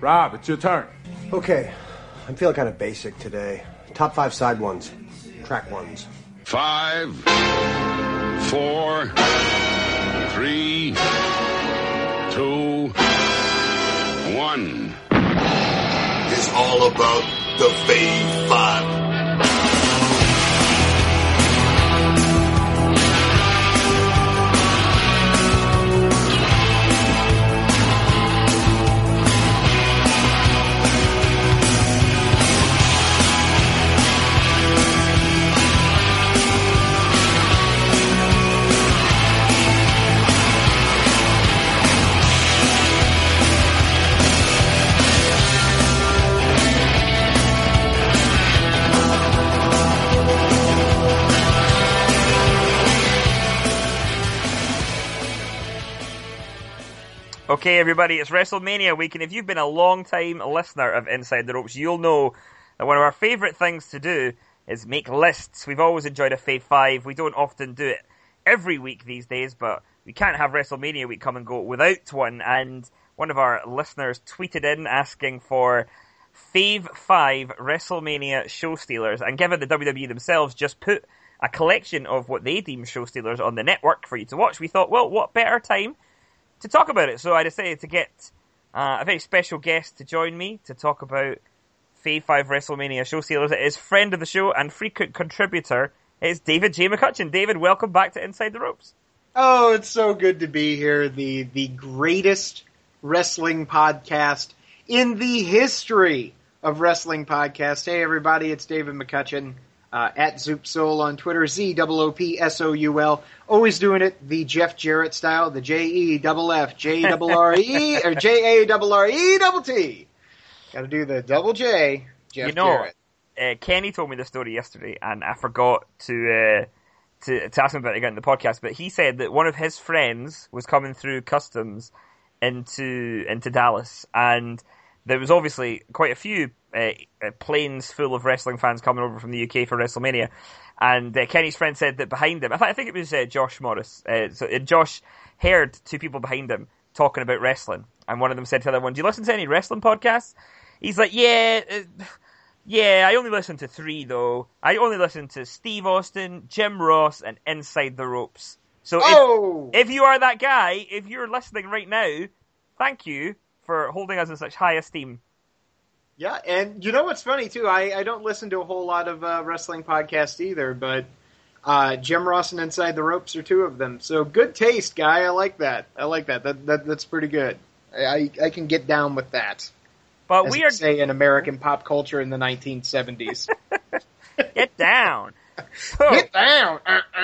Rob, it's your turn. Okay, I'm feeling kind of basic today. Top 5 side ones, track ones. 5, 4, 3, 2, 1. It's all about the Fave 5. Okay, everybody, it's WrestleMania week, and if you've been a long-time listener of Inside the Ropes, you'll know that one of our favourite things to do is make lists. We've always enjoyed a Fave 5. We don't often do it every week these days, but we can't have WrestleMania week come and go without one, and one of our listeners tweeted in asking for Fave 5 WrestleMania show stealers, and given the WWE themselves just put a collection of what they deem show stealers on the network for you to watch, we thought, well, what better time to talk about it. So I decided to get a very special guest to join me to talk about Fave 5 WrestleMania show stealers. It is friend of the show and frequent contributor. It's David J. McCutcheon. David, welcome back to Inside the Ropes. Oh, it's so good to be here. The greatest wrestling podcast in the history of wrestling podcasts. Hey, everybody, it's David McCutcheon. At Zoopsoul on Twitter, ZOOPSOUL. Always doing it the Jeff Jarrett style, the JEFFJRRE, or JARRETT. Gotta do the double J, Jeff Jarrett. Kenny told me the story yesterday, and I forgot to ask him about it again in the podcast, but he said that one of his friends was coming through customs into Dallas, and there was obviously quite a few planes full of wrestling fans coming over from the UK for WrestleMania, and Kenny's friend said that behind him, I think it was Josh Morris, Josh heard two people behind him talking about wrestling, and one of them said to the other one, do you listen to any wrestling podcasts? He's like, yeah, I only listen to 3 though. I only listen to Steve Austin, Jim Ross, and Inside the Ropes. So if you are that guy, if you're listening right now, thank you for holding us in such high esteem. Yeah, and you know what's funny, too? I don't listen to a whole lot of wrestling podcasts either, but Jim Ross and Inside the Ropes are 2 of them. So good taste, guy. I like that. That's pretty good. I can get down with that. But we are say in American pop culture in the 1970s. Get down. Get down.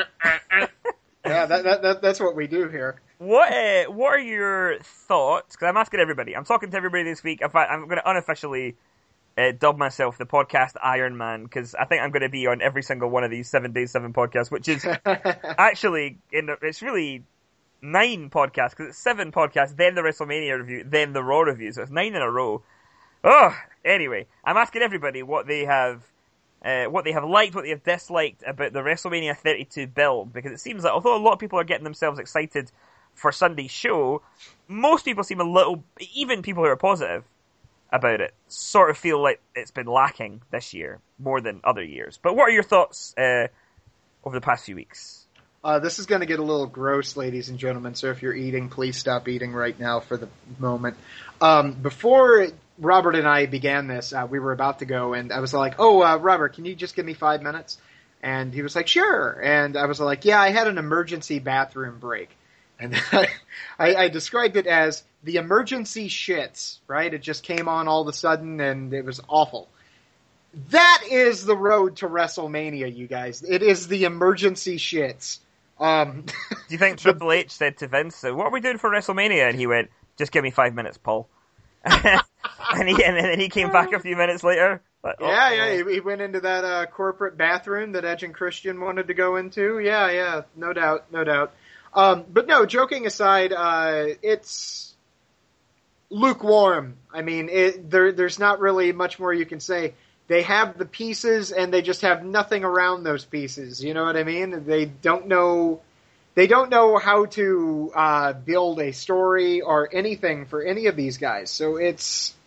Yeah, that's what we do here. What are your thoughts? Because I'm asking everybody. I'm talking to everybody this week. In fact, I'm going to unofficially dub myself the podcast Iron Man, because I think I'm going to be on every single one of these 7 days, 7 podcasts, which is actually, it's really 9 podcasts, because it's 7 podcasts, then the WrestleMania review, then the Raw review, so it's 9 in a row. Oh, anyway, I'm asking everybody what they have liked, what they have disliked about the WrestleMania 32 build, because it seems that although a lot of people are getting themselves excited for Sunday's show, most people seem a little, even people who are positive about it, sort of feel like it's been lacking this year more than other years. But what are your thoughts over the past few weeks? This is going to get a little gross, ladies and gentlemen, so if you're eating, please stop eating right now for the moment. Before Robert and I began this, we were about to go, and I was like, Robert, can you just give me 5 minutes? And he was like, sure. And I was like, yeah, I had an emergency bathroom break. And I described it as the emergency shits, right? It just came on all of a sudden, and it was awful. That is the road to WrestleMania, you guys. It is the emergency shits. Do you think Triple H said to Vince, so what are we doing for WrestleMania? And he went, just give me 5 minutes, Paul. and then he came back a few minutes later. Like, he went into that corporate bathroom that Edge and Christian wanted to go into. Yeah, no doubt. But no, joking aside, it's lukewarm. I mean, there's not really much more you can say. They have the pieces, and they just have nothing around those pieces. You know what I mean? They don't know how to build a story or anything for any of these guys. So it's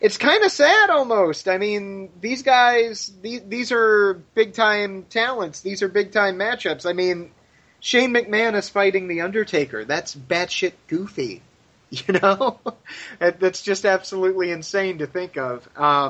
it's kind of sad almost. I mean, these guys, these are big time talents. These are big time matchups. I mean, Shane McMahon is fighting The Undertaker. That's batshit goofy. You know? That's just absolutely insane to think of.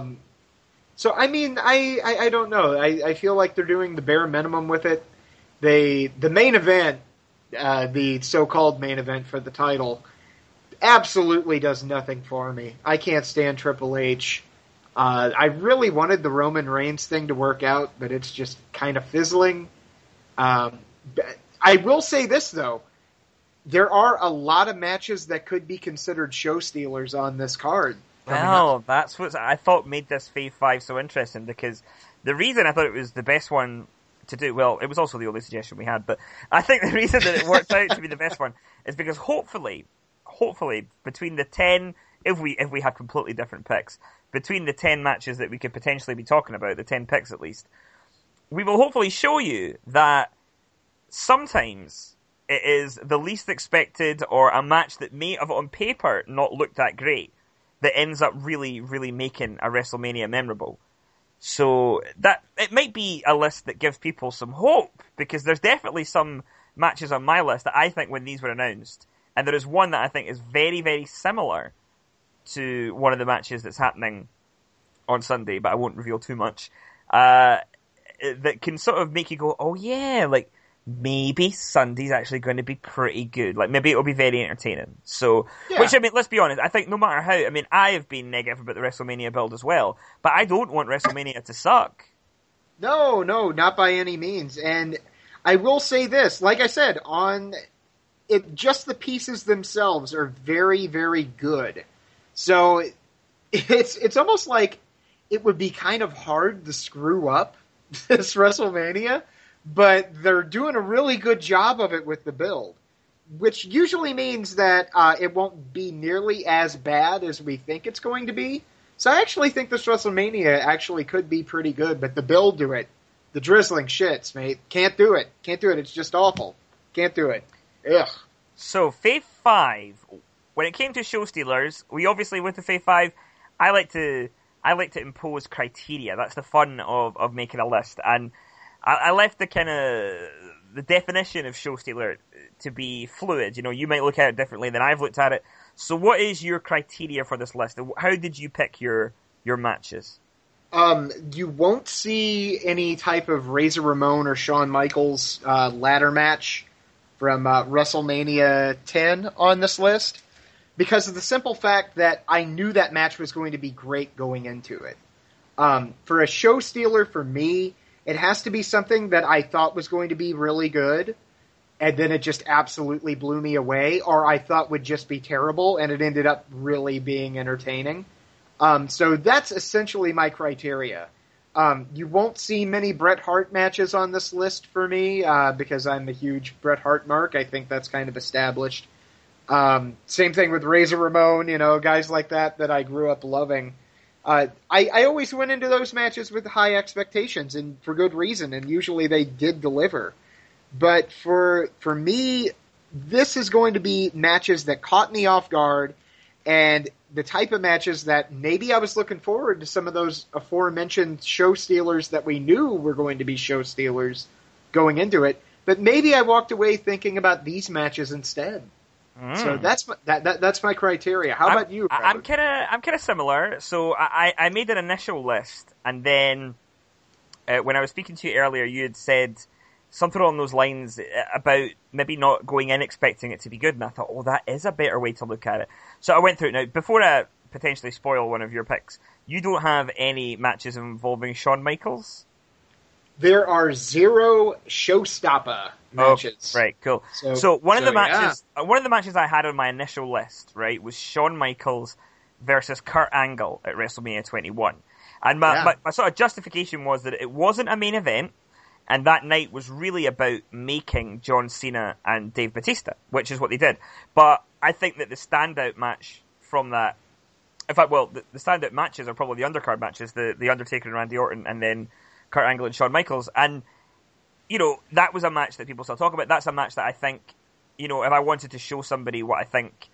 So, I mean, I don't know. I feel like they're doing the bare minimum with it. The main event, the so-called main event for the title, absolutely does nothing for me. I can't stand Triple H. I really wanted the Roman Reigns thing to work out, but it's just kind of fizzling. I will say this, though. There are a lot of matches that could be considered show stealers on this card. Well, that's what I thought made this Fave 5 so interesting, because the reason I thought it was the best one to do, well, it was also the only suggestion we had, but I think the reason that it worked out to be the best one is because hopefully, between the 10, if we had completely different picks, between the 10 matches that we could potentially be talking about, the 10 picks at least, we will hopefully show you that sometimes it is the least expected or a match that may have on paper not looked that great that ends up really, really making a WrestleMania memorable. So that it might be a list that gives people some hope, because there's definitely some matches on my list that I think when these were announced, and there is one that I think is very, very similar to one of the matches that's happening on Sunday, but I won't reveal too much, that can sort of make you go, oh yeah, like, maybe Sunday's actually going to be pretty good. Like, maybe it'll be very entertaining. So, yeah. Which, I mean, let's be honest, I think no matter how, I mean, I have been negative about the WrestleMania build as well, but I don't want WrestleMania to suck. No, not by any means. And I will say this, like I said, just the pieces themselves are very, very good. So, it's almost like it would be kind of hard to screw up this WrestleMania, but they're doing a really good job of it with the build, which usually means that it won't be nearly as bad as we think it's going to be. So I actually think this WrestleMania actually could be pretty good, but the build to it, the drizzling shits, mate. Can't do it. It's just awful. Can't do it. Ugh. So, Fave 5, when it came to show stealers, we obviously, with the Fave 5, I like to impose criteria. That's the fun of making a list. And I left the definition of show stealer to be fluid. You know, you might look at it differently than I've looked at it. So what is your criteria for this list? How did you pick your matches? You won't see any type of Razor Ramon or Shawn Michaels ladder match from WrestleMania 10 on this list, because of the simple fact that I knew that match was going to be great going into it. For a show stealer, for me, it has to be something that I thought was going to be really good, and then it just absolutely blew me away, or I thought would just be terrible, and it ended up really being entertaining. So that's essentially my criteria. You won't see many Bret Hart matches on this list for me, because I'm a huge Bret Hart mark. I think that's kind of established. Same thing with Razor Ramon, you know, guys like that I grew up loving. I always went into those matches with high expectations, and for good reason, and usually they did deliver. But for me, this is going to be matches that caught me off guard, and the type of matches that maybe I was looking forward to some of those aforementioned show stealers that we knew were going to be show stealers going into it, but maybe I walked away thinking about these matches instead. So that's my criteria. How about you, Robert? I'm kind of similar. So I made an initial list, and then when I was speaking to you earlier, you had said something along those lines about maybe not going in expecting it to be good, and I thought, oh, that is a better way to look at it. So I went through it. Now, before I potentially spoil one of your picks, you don't have any matches involving Shawn Michaels? There are 0 showstopper matches. Oh, right, cool. So one of the matches I had on my initial list, right, was Shawn Michaels versus Kurt Angle at WrestleMania 21. And my sort of justification was that it wasn't a main event, and that night was really about making John Cena and Dave Bautista, which is what they did. But I think that the standout match from that, in fact, well, the standout matches are probably the undercard matches, the Undertaker and Randy Orton, and then Kurt Angle and Shawn Michaels. And, you know, that was a match that people still talk about. That's a match that I think, you know, if I wanted to show somebody what I think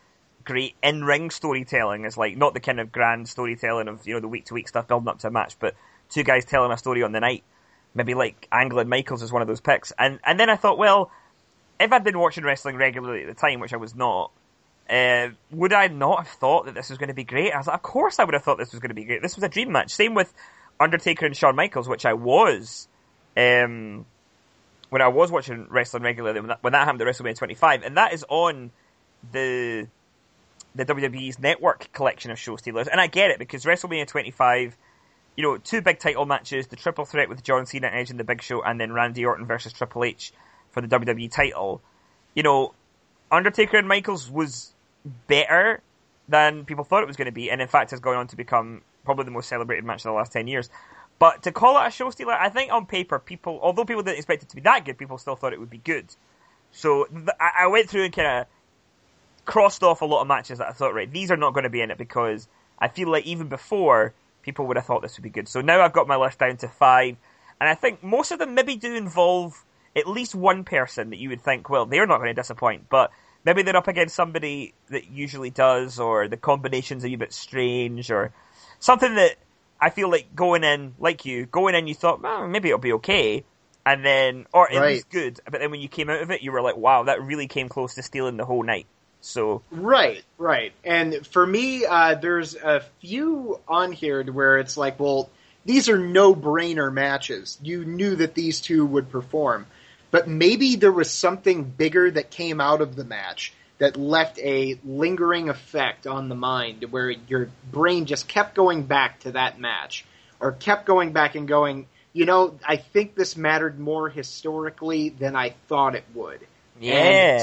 great in-ring storytelling is like, not the kind of grand storytelling of, the week-to-week stuff building up to a match, but two guys telling a story on the night. Maybe like Angle and Michaels is one of those picks. And then I thought, well, if I'd been watching wrestling regularly at the time, which I was not, would I not have thought that this was going to be great? I was like, of course I would have thought this was going to be great. This was a dream match. Same with Undertaker and Shawn Michaels, which I was, when I was watching wrestling regularly, when that happened at WrestleMania 25, and that is on the WWE's network collection of show stealers. And I get it, because WrestleMania 25, two big title matches, the triple threat with John Cena, Edge, and the Big Show, and then Randy Orton versus Triple H for the WWE title. Undertaker and Michaels was better than people thought it was going to be, and in fact has gone on to become probably the most celebrated match of the last 10 years. But to call it a show stealer, I think on paper, although people didn't expect it to be that good, people still thought it would be good. So I went through and kind of crossed off a lot of matches that I thought, right, these are not going to be in it, because I feel like even before, people would have thought this would be good. So now I've got my list down to 5, and I think most of them maybe do involve at least one person that you would think, well, they're not going to disappoint, but maybe they're up against somebody that usually does, or the combination's a bit strange, or something that I feel like going in you thought, well, maybe it'll be okay, and then, or at least good, but then when you came out of it, you were like, wow, that really came close to stealing the whole night. So Right. And for me, there's a few on here where it's like, well, these are no-brainer matches. You knew that these two would perform. But maybe there was something bigger that came out of the match that left a lingering effect on the mind, where your brain just kept going back to that match, or kept going back and going, I think this mattered more historically than I thought it would. Yeah.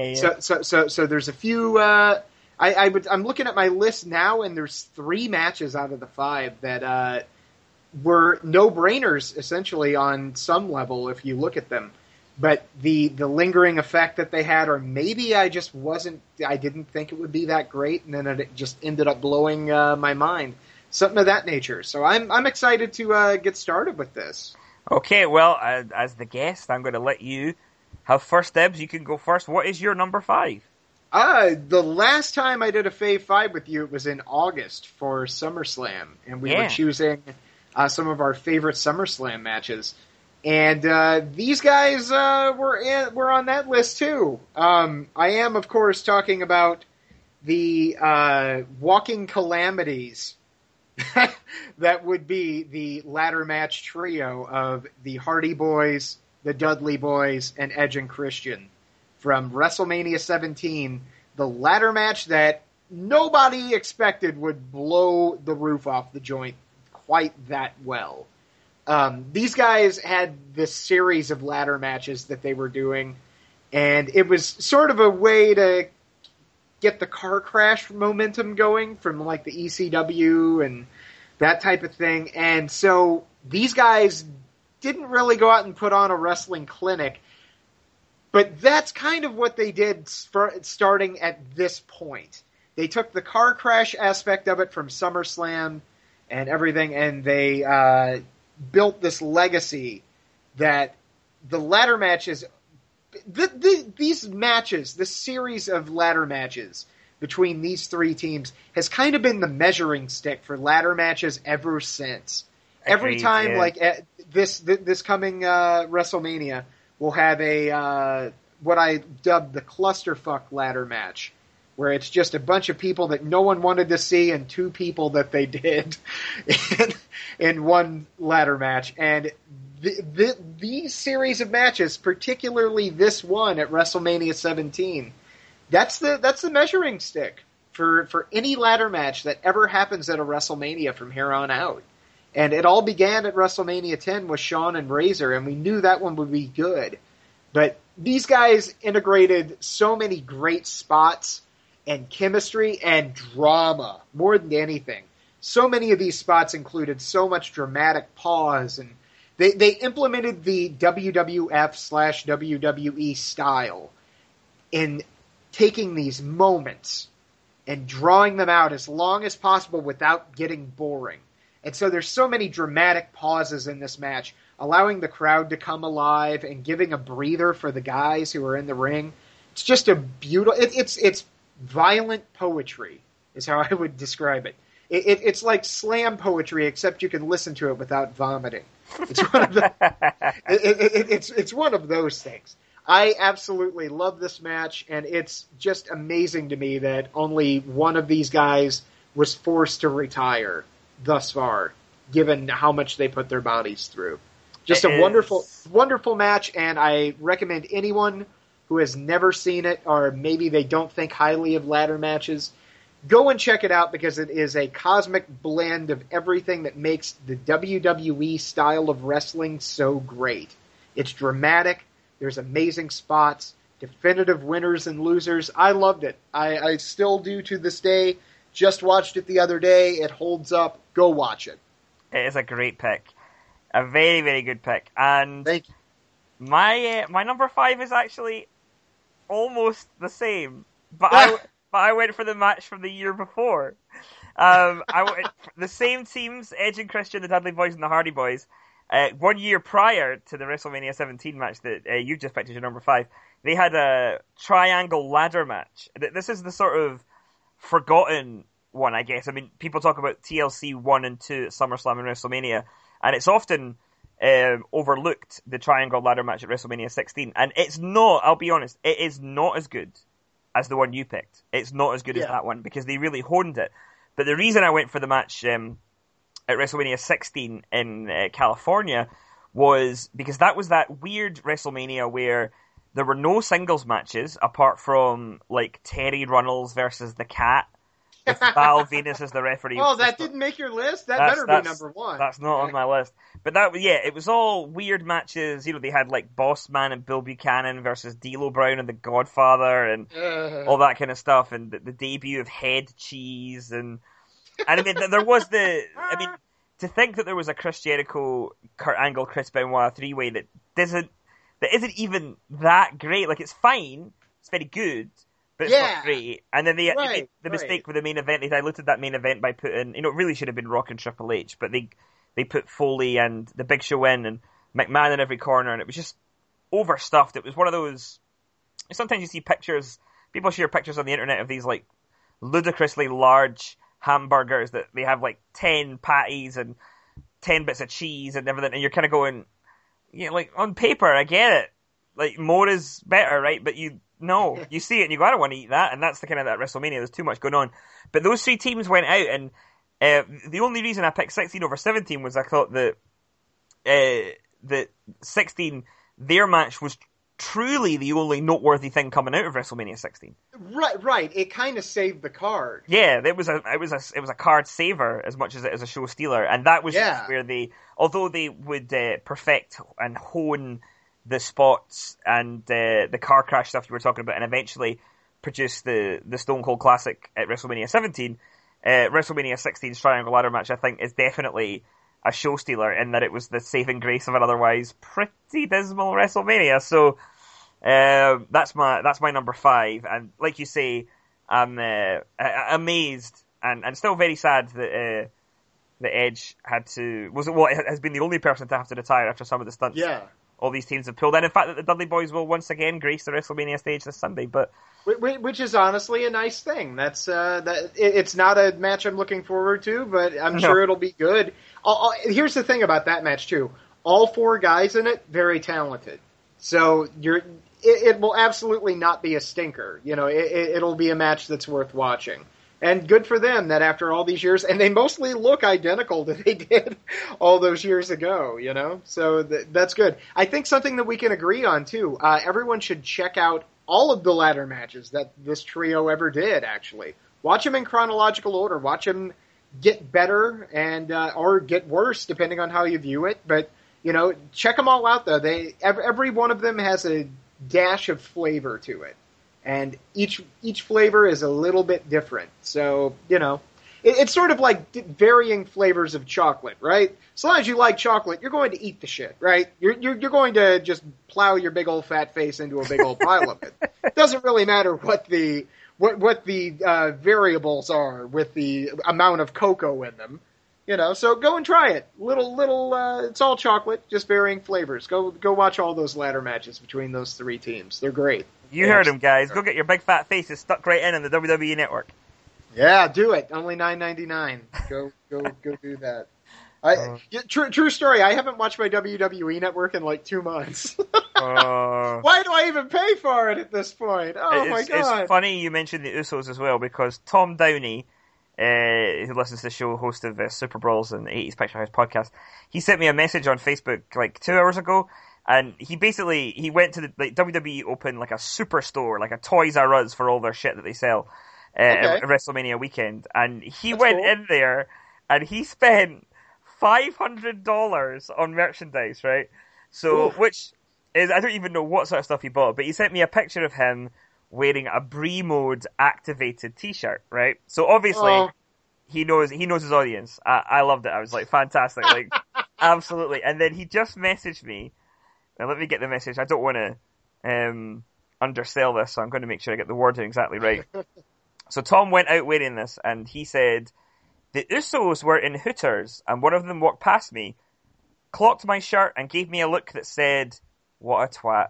So there's a few. I'm looking at my list now, and there's 3 matches out of the 5 that were no-brainers, essentially, on some level if you look at them. But the lingering effect that they had, or maybe I didn't think it would be that great, and then it just ended up blowing my mind. Something of that nature. So I'm excited to get started with this. Okay, well, as the guest, I'm going to let you have first dibs. You can go first. What is your number 5? The last time I did a Fave 5 with you, it was in August for SummerSlam, and we were choosing some of our favorite SummerSlam matches. And these guys were on that list too. I am, of course, talking about the walking calamities that would be the ladder match trio of the Hardy Boys, the Dudley Boys, and Edge and Christian from WrestleMania 17, the ladder match that nobody expected would blow the roof off the joint quite that well. These guys had this series of ladder matches that they were doing, and it was sort of a way to get the car crash momentum going from like the ECW and that type of thing. And so these guys didn't really go out and put on a wrestling clinic, but that's kind of what they did starting at this point. They took the car crash aspect of it from SummerSlam and everything, and they built this legacy that the ladder matches, these matches, this series of ladder matches between these 3 teams has kind of been the measuring stick for ladder matches ever since. Every time, like this coming WrestleMania, we'll have a what I dubbed the clusterfuck ladder match, where it's just a bunch of people that no one wanted to see and 2 people that they did in one ladder match. And these series of matches, particularly this one at WrestleMania 17, that's the measuring stick for any ladder match that ever happens at a WrestleMania from here on out. And it all began at WrestleMania 10 with Shawn and Razor, and we knew that one would be good. But these guys integrated so many great spots and chemistry and drama more than anything. So many of these spots included so much dramatic pause, and they implemented the WWF/WWE style in taking these moments and drawing them out as long as possible without getting boring. And so there's so many dramatic pauses in this match, allowing the crowd to come alive and giving a breather for the guys who are in the ring. It's just a beautiful. It's violent poetry is how I would describe it. It's like slam poetry, except you can listen to it without vomiting. It's one of the, it's one of those things. I absolutely love this match, and it's just amazing to me that only one of these guys was forced to retire thus far, given how much they put their bodies through. Just a wonderful match, and I recommend anyone who has never seen it, or maybe they don't think highly of ladder matches, go and check it out, because it is a cosmic blend of everything that makes the WWE style of wrestling so great. It's dramatic, there's amazing spots, definitive winners and losers. I loved it. I still do to this day. Just watched it the other day. It holds up. Go watch it. It is a great pick. A very, very good pick. And thank you. My number 5 is actually almost the same, but I went for the match from the year before. I went the same teams, Edge and Christian, the Dudley Boys and the Hardy Boys. 1 year prior to the WrestleMania 17 match that you just picked as your number 5, they had a triangle ladder match. This is the sort of forgotten one, I guess. I mean, people talk about TLC 1 and 2 at SummerSlam and WrestleMania, and it's often overlooked, the triangle ladder match at WrestleMania 16. And it's not, I'll be honest, it is not as good as the one you picked. It's not as good as that one, because they really honed it. But the reason I went for the match at WrestleMania 16 in California was because that was that weird WrestleMania where there were no singles matches apart from like Terry Runnels versus the Cat, with Val Venus as the referee. Oh, that didn't make your list? That better be number 1. That's not on my list. But it was all weird matches. You know, they had like Boss Man and Bill Buchanan versus D'Lo Brown and The Godfather and all that kind of stuff, and the debut of Head Cheese and I mean, there was to think that there was a Chris Jericho, Kurt Angle, Chris Benoit 3-way that isn't even that great. Like, it's fine, it's very good, but it's not great. And then they made the mistake with the main event. They diluted that main event by putting, it really should have been Rock and Triple H, but they put Foley and the Big Show in and McMahon in every corner, and it was just overstuffed. It was one of those, sometimes you see pictures, people share pictures on the internet of these like ludicrously large hamburgers that they have like 10 patties and 10 bits of cheese and everything, and you're kind of going, like, on paper, I get it. Like, more is better, right? But you see it and you go, I don't want to eat that, and that's the kind of that WrestleMania, there's too much going on. But those 3 teams went out, and the only reason I picked 16 over 17 was I thought that 16, their match was truly the only noteworthy thing coming out of WrestleMania 16. Right. It kind of saved the card. Yeah, it was a card saver as much as it is a show stealer, and that was just where although they would perfect and hone the spots and the car crash stuff you were talking about, and eventually produce the Stone Cold Classic at WrestleMania 17. WrestleMania 16's Triangle Ladder match, I think, is definitely a show stealer in that it was the saving grace of an otherwise pretty dismal WrestleMania. So that's my number 5. And like you say, I'm amazed and still very sad that Edge has been the only person to have to retire after some of the stunts. Yeah. All these teams have pulled, and in fact that the Dudley Boys will once again grace the WrestleMania stage this Sunday. But which is honestly a nice thing. That's it's not a match I'm looking forward to, but I'm sure it'll be good. Here's the thing about that match too: all 4 guys in it very talented, so it will absolutely not be a stinker. It'll be a match that's worth watching. And good for them that after all these years, and they mostly look identical to they did all those years ago, So that's good. I think something that we can agree on, too, everyone should check out all of the ladder matches that this trio ever did, actually. Watch them in chronological order. Watch them get better and or get worse, depending on how you view it. But, check them all out, though. Every one of them has a dash of flavor to it. And each flavor is a little bit different. So, it's sort of like varying flavors of chocolate, right? As long as you like chocolate, you're going to eat the shit, right? You're going to just plow your big old fat face into a big old pile of it. It doesn't really matter what the variables are with the amount of cocoa in them. So go and try it. It's all chocolate, just varying flavors. Go watch all those ladder matches between those three teams. They're great. You heard him, guys. Go get your big fat faces stuck right in on the WWE Network. Yeah, do it. Only $9.99. Go do that. True story. I haven't watched my WWE Network in like 2 months. Why do I even pay for it at this point? Oh my god! It's funny you mentioned the Usos as well, because Tom Downey, who listens to the show, host of Super Brawls and the 80s Picture House podcast, he sent me a message on Facebook like 2 hours ago, and he went to the WWE opened like a superstore, like a Toys R Us for all their shit that they sell at WrestleMania weekend, and That's went cool. in there and he spent $500 on merchandise, right? So, which is, I don't even know what sort of stuff he bought, but he sent me a picture of him wearing a Brie Mode activated t-shirt, right? So obviously, he knows his audience. I loved it. I was like, fantastic, like, absolutely. And then he just messaged me. Now let me get the message. I don't want to undersell this, so I'm going to make sure I get the wording exactly right. So Tom went out wearing this, and he said, "The Usos were in Hooters, and one of them walked past me, clocked my shirt, and gave me a look that said, 'What a twat.'"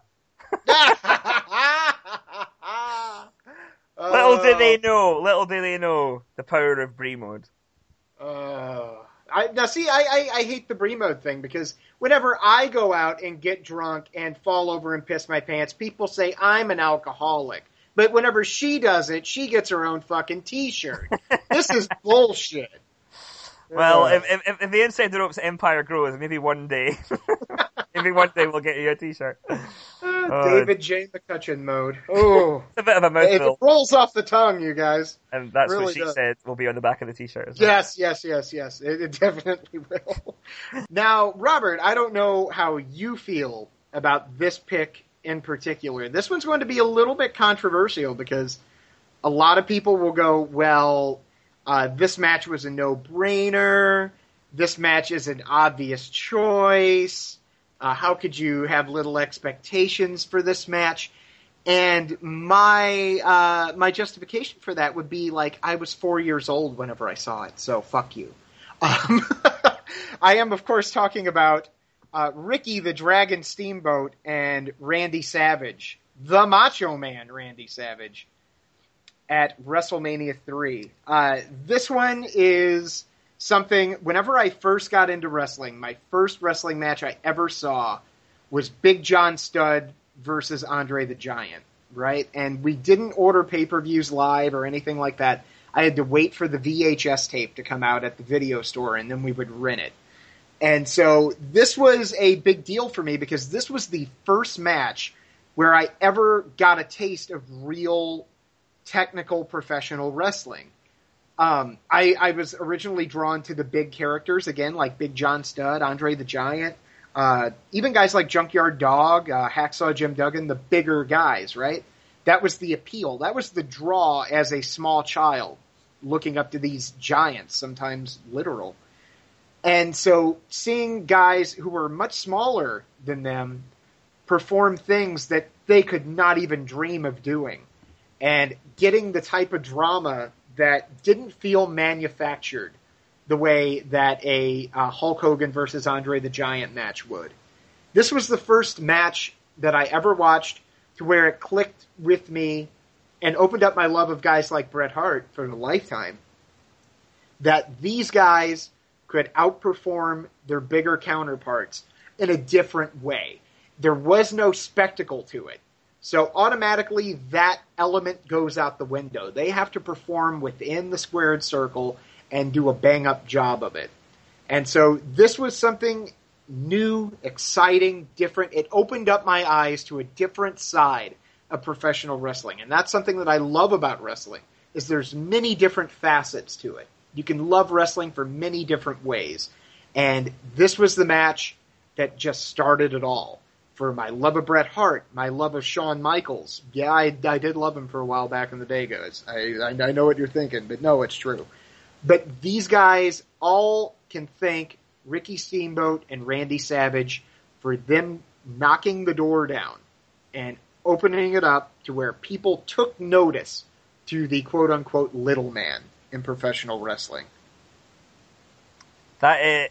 Little do they know the power of Brie Mode. I hate the Brie Mode thing, because whenever I go out and get drunk and fall over and piss my pants, people say I'm an alcoholic. But whenever she does it, she gets her own fucking t-shirt. This is bullshit. Well, if the Inside the Ropes empire grows, maybe one day we'll get you a t-shirt. David J. McCutcheon mode. Oh, it's a bit of a mouthful. It rolls off the tongue, you guys. And that's really what she said will be on the back of the t-shirt. Yes. It definitely will. Now, Robert, I don't know how you feel about this pick in particular. This one's going to be a little bit controversial, because a lot of people will go, well, this match was a no-brainer. This match is an obvious choice. How could you have little expectations for this match? And my justification for that would be, like, I was 4 years old whenever I saw it, so fuck you. I am, of course, talking about Ricky the Dragon Steamboat and Randy Savage, the Macho Man Randy Savage, at WrestleMania 3. This one is something, whenever I first got into wrestling, my first wrestling match I ever saw was Big John Studd versus Andre the Giant, right? And we didn't order pay-per-views live or anything like that. I had to wait for the VHS tape to come out at the video store, and then we would rent it. And so this was a big deal for me, because this was the first match where I ever got a taste of real technical professional wrestling. I was originally drawn to the big characters, again, like Big John Studd, Andre the Giant, even guys like Junkyard Dog, Hacksaw Jim Duggan, the bigger guys, right? That was the appeal. That was the draw as a small child, looking up to these giants, sometimes literal. And so seeing guys who were much smaller than them perform things that they could not even dream of doing, and getting the type of drama that didn't feel manufactured the way that a Hulk Hogan versus Andre the Giant match would. This was the first match that I ever watched to where it clicked with me and opened up my love of guys like Bret Hart for a lifetime, that these guys could outperform their bigger counterparts in a different way. There was no spectacle to it. So automatically that element goes out the window. They have to perform within the squared circle and do a bang-up job of it. And so this was something new, exciting, different. It opened up my eyes to a different side of professional wrestling. And that's something that I love about wrestling, is there's many different facets to it. You can love wrestling for many different ways. And this was the match that just started it all. For my love of Bret Hart, my love of Shawn Michaels. Yeah, I did love him for a while back in the day, guys. I know what you're thinking, but no, it's true. But these guys all can thank Ricky Steamboat and Randy Savage for them knocking the door down and opening it up to where people took notice to the quote-unquote little man in professional wrestling. That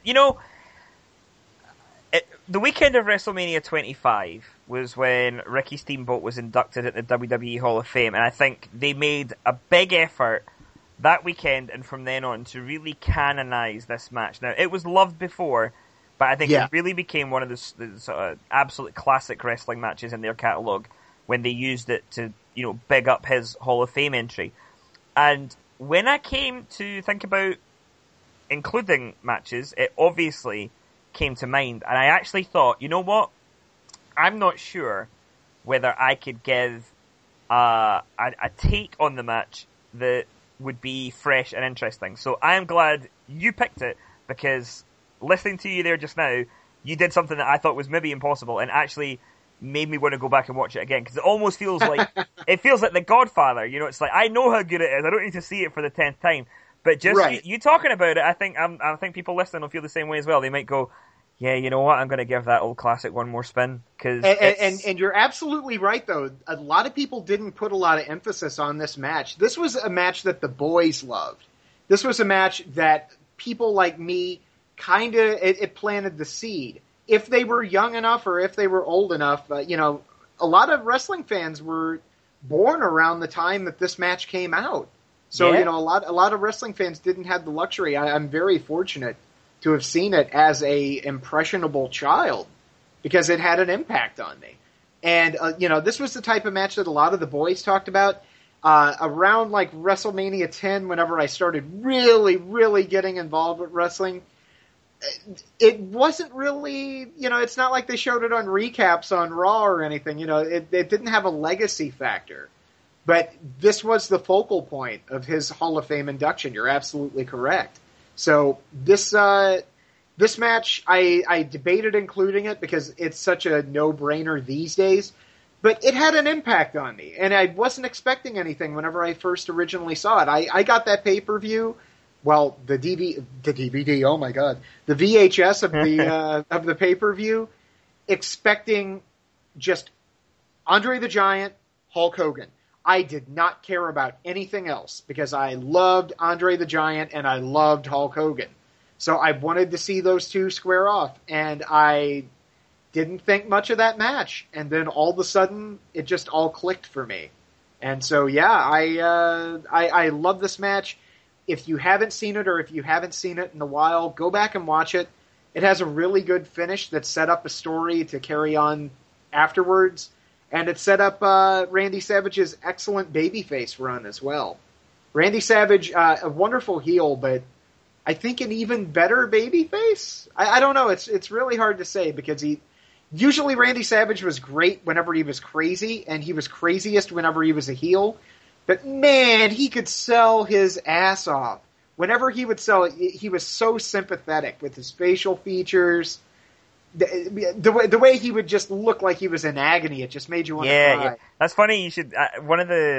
the weekend of WrestleMania 25 was when Ricky Steamboat was inducted at the WWE Hall of Fame, and I think they made a big effort that weekend and from then on to really canonize this match. Now, it was loved before, but I think it really became one of the sort of absolute classic wrestling matches in their catalogue when they used it to, big up his Hall of Fame entry. And when I came to think about including matches, it obviously came to mind, and I actually thought, you know what? I'm not sure whether I could give a take on the match that would be fresh and interesting. So I am glad you picked it, because listening to you there just now, you did something that I thought was maybe impossible and actually made me want to go back and watch it again, because it almost feels like The Godfather. It's like, I know how good it is. I don't need to see it for the 10th time. But just you talking about it, I think people listening will feel the same way as well. They might go, yeah, you know what? I'm going to give that old classic one more spin. And you're absolutely right, though. A lot of people didn't put a lot of emphasis on this match. This was a match that the boys loved. This was a match that people like me it planted the seed. If they were young enough or if they were old enough, a lot of wrestling fans were born around the time that this match came out. So, a lot of wrestling fans didn't have the luxury. I'm very fortunate to have seen it as a impressionable child, because it had an impact on me. And, this was the type of match that a lot of the boys talked about. Around like WrestleMania 10, whenever I started really, really getting involved with wrestling, it wasn't really, it's not like they showed it on recaps on Raw or anything. It didn't have a legacy factor. But this was the focal point of his Hall of Fame induction. You're absolutely correct. So this match, I debated including it because it's such a no-brainer these days. But it had an impact on me, and I wasn't expecting anything whenever I first originally saw it. I got that pay-per-view, the DVD, oh my god, the VHS of the pay-per-view, expecting just Andre the Giant, Hulk Hogan. I did not care about anything else because I loved Andre the Giant and I loved Hulk Hogan. So I wanted to see those two square off, and I didn't think much of that match. And then all of a sudden, it just all clicked for me. And so, yeah, I love this match. If you haven't seen it, or if you haven't seen it in a while, go back and watch it. It has a really good finish that set up a story to carry on afterwards. And it set up Randy Savage's excellent babyface run as well. Randy Savage, a wonderful heel, but I think an even better babyface? I don't know. It's really hard to say, because usually Randy Savage was great whenever he was crazy, and he was craziest whenever he was a heel. But man, he could sell his ass off. Whenever he would sell it, he was so sympathetic with his facial features. The way he would just look like he was in agony, it just made you want to cry. Yeah. That's funny. You should. When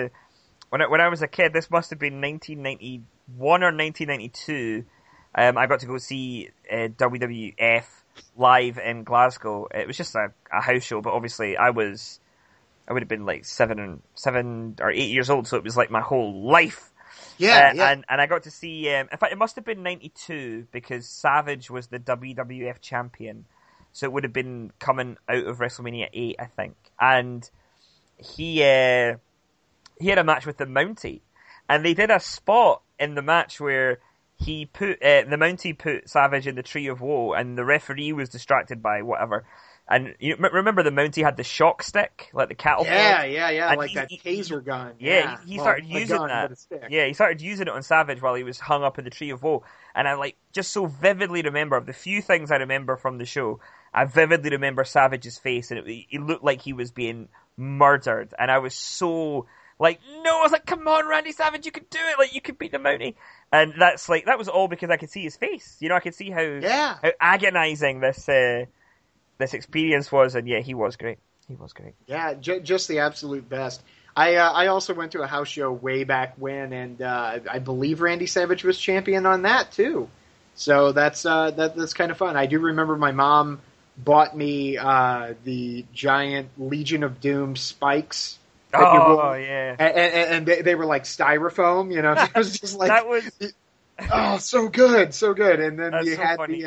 I was a kid, this must have been 1991 or 1992. I got to go see WWF live in Glasgow. It was just a house show, but obviously I would have been like 7 or 8 years old, so it was like my whole life. Yeah. And I got to see. In fact, it must have been 92 because Savage was the WWF champion. So it would have been coming out of WrestleMania 8, I think. And he had a match with the Mountie. And they did a spot in the match where he put the Mountie put Savage in the Tree of Woe, and the referee was distracted by whatever. And you remember the Mountie had the shock stick, like the cattle prod? Yeah, and like that taser gun. Yeah, he started using that. Yeah, he started using it on Savage while he was hung up in the Tree of Woe. And I just so vividly remember, of the few things I remember from the show, I vividly remember Savage's face, and he looked like he was being murdered. And I was so no, I was like, come on, Randy Savage, you could do it. Like, you could beat the Mountie. And that was all because I could see his face. I could see how agonizing this experience was, and yeah, he was great. He was great. Yeah, just the absolute best. I also went to a house show way back when, and I believe Randy Savage was champion on that too. So that's kind of fun. I do remember my mom bought me the giant Legion of Doom spikes. Oh yeah, and they were like styrofoam. It was just like Oh, so good, so good. And then That's you so had funny.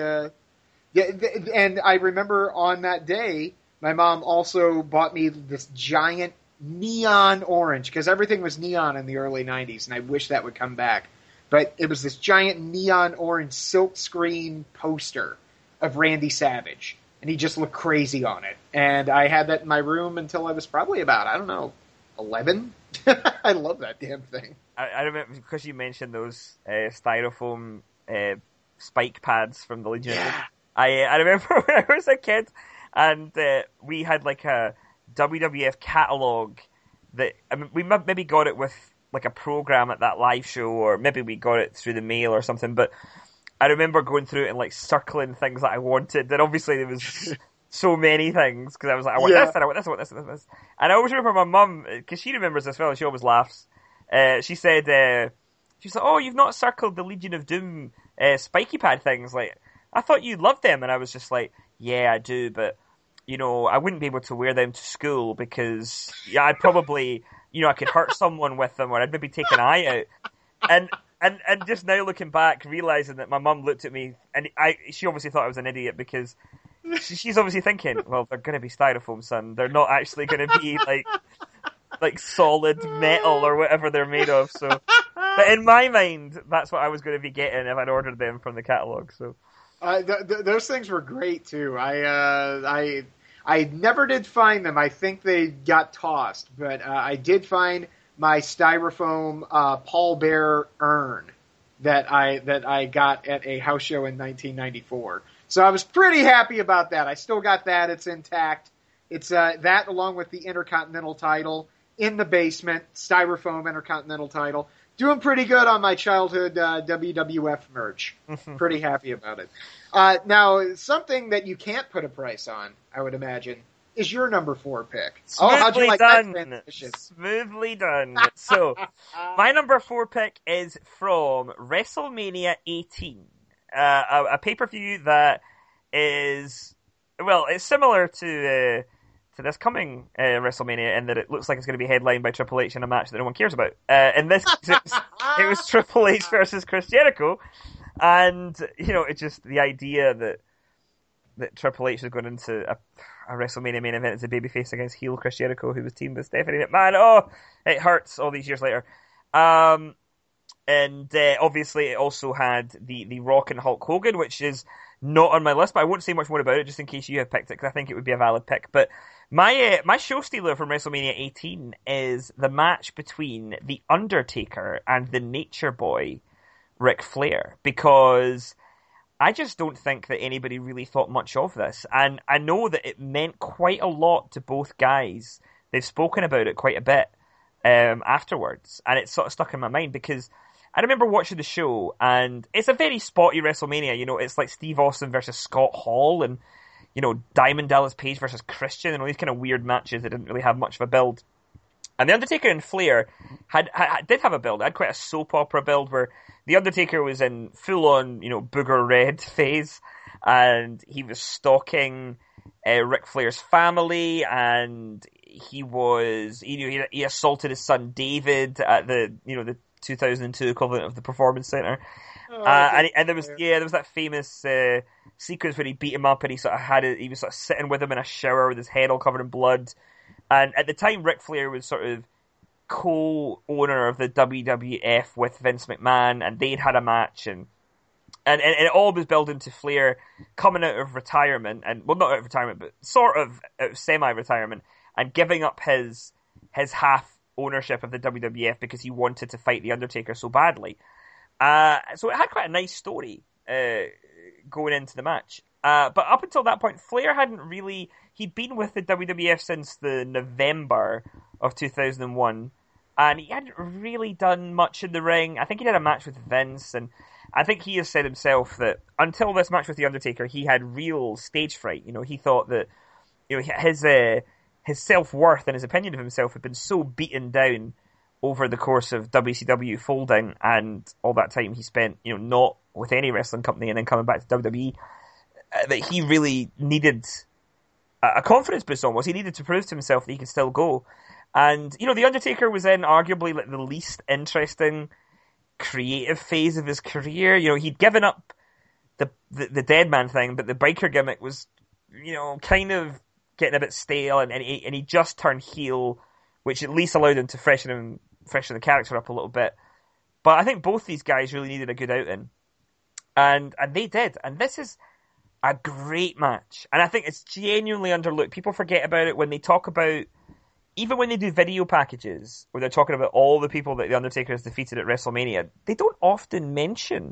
and I remember on that day, my mom also bought me this giant neon orange, because everything was neon in the early 90s, and I wish that would come back. But it was this giant neon orange silk screen poster of Randy Savage, and he just looked crazy on it. And I had that in my room until I was probably about, 11? I love that damn thing. I remember, because you mentioned those styrofoam spike pads from the Legion of Doom. I remember when I was a kid, and we had like a WWF catalog that, I mean, we maybe got it with like a program at that live show, or maybe we got it through the mail or something, but I remember going through it and like circling things that I wanted, and obviously there was so many things, because I was like, I want this, and I want this, I want this, and this. And I always remember my mum, because she remembers this well, and she always laughs, she said, she's like, oh, you've not circled the Legion of Doom spiky pad things, like, I thought you loved them, and I was just like, yeah, I do, but, you know, I wouldn't be able to wear them to school, because, yeah, I'd probably, you know, I could hurt someone with them, or I'd maybe take an eye out, and just now looking back, realising that my mum looked at me, and she obviously thought I was an idiot, because she's obviously thinking, well, they're going to be styrofoam, son, they're not actually going to be, like solid metal, or whatever they're made of, so, but in my mind, that's what I was going to be getting if I'd ordered them from the catalogue, so. Those things were great too. I never did find them. I think they got tossed, but I did find my styrofoam Paul Bear urn that I got at a house show in 1994. So I was pretty happy about that. I still got that. It's intact. It's that along with the Intercontinental title in the basement, styrofoam Intercontinental title. Doing pretty good on my childhood WWF merch. Pretty happy about it. Now, something that you can't put a price on, I would imagine, is your number 4 pick. How'd you like that transition? Smoothly done. So, my number 4 pick is from WrestleMania 18. A pay-per-view that is, well, it's similar to this coming WrestleMania, in that it looks like it's going to be headlined by Triple H in a match that no one cares about. In this case, it was Triple H versus Chris Jericho, and you know, it's just the idea that Triple H is going into a WrestleMania main event as a babyface against heel Chris Jericho, who was teamed with Stephanie McMahon. Oh, it hurts all these years later. And obviously, it also had the Rock and Hulk Hogan, which is not on my list, but I won't say much more about it just in case you have picked it, because I think it would be a valid pick. But my show stealer from WrestleMania 18 is the match between The Undertaker and the Nature Boy, Ric Flair, because I just don't think that anybody really thought much of this. And I know that it meant quite a lot to both guys. They've spoken about it quite a bit afterwards, and it's sort of stuck in my mind, because I remember watching the show, and it's a very spotty WrestleMania. You know, it's like Steve Austin versus Scott Hall, and, you know, Diamond Dallas Page versus Christian, and all these kind of weird matches that didn't really have much of a build. And The Undertaker and Flair did have a build. It had quite a soap opera build, where The Undertaker was in full-on, you know, booger red phase, and he was stalking Ric Flair's family, and he assaulted his son David at the 2002 equivalent of the Performance Center. And there was that famous sequence where he beat him up, and he was sort of sitting with him in a shower with his head all covered in blood. And at the time, Ric Flair was sort of co-owner of the WWF with Vince McMahon, and they'd had a match, and it all was building to Flair coming out of retirement, and, well, not out of retirement, but sort of out of semi-retirement, and giving up his half ownership of the WWF because he wanted to fight The Undertaker so badly. So it had quite a nice story going into the match. But up until that point, Flair he'd been with the WWF since the November of 2001, and he hadn't really done much in the ring. I think he had a match with Vince, and I think he has said himself that until this match with The Undertaker, he had real stage fright. You know, he thought that, you know, his self-worth and his opinion of himself had been so beaten down over the course of WCW folding and all that time he spent, you know, not with any wrestling company and then coming back to WWE, that he really needed a confidence boost almost. He needed to prove to himself that he could still go. And, you know, The Undertaker was in arguably like the least interesting creative phase of his career. You know, he'd given up the dead man thing, but the biker gimmick was, you know, kind of getting a bit stale, and he just turned heel, which at least allowed him to freshen the character up a little bit. But I think both these guys really needed a good outing, and they did. And this is a great match, and I think it's genuinely underlooked. People forget about it when they talk about, even when they do video packages where they're talking about all the people that The Undertaker has defeated at WrestleMania, they don't often mention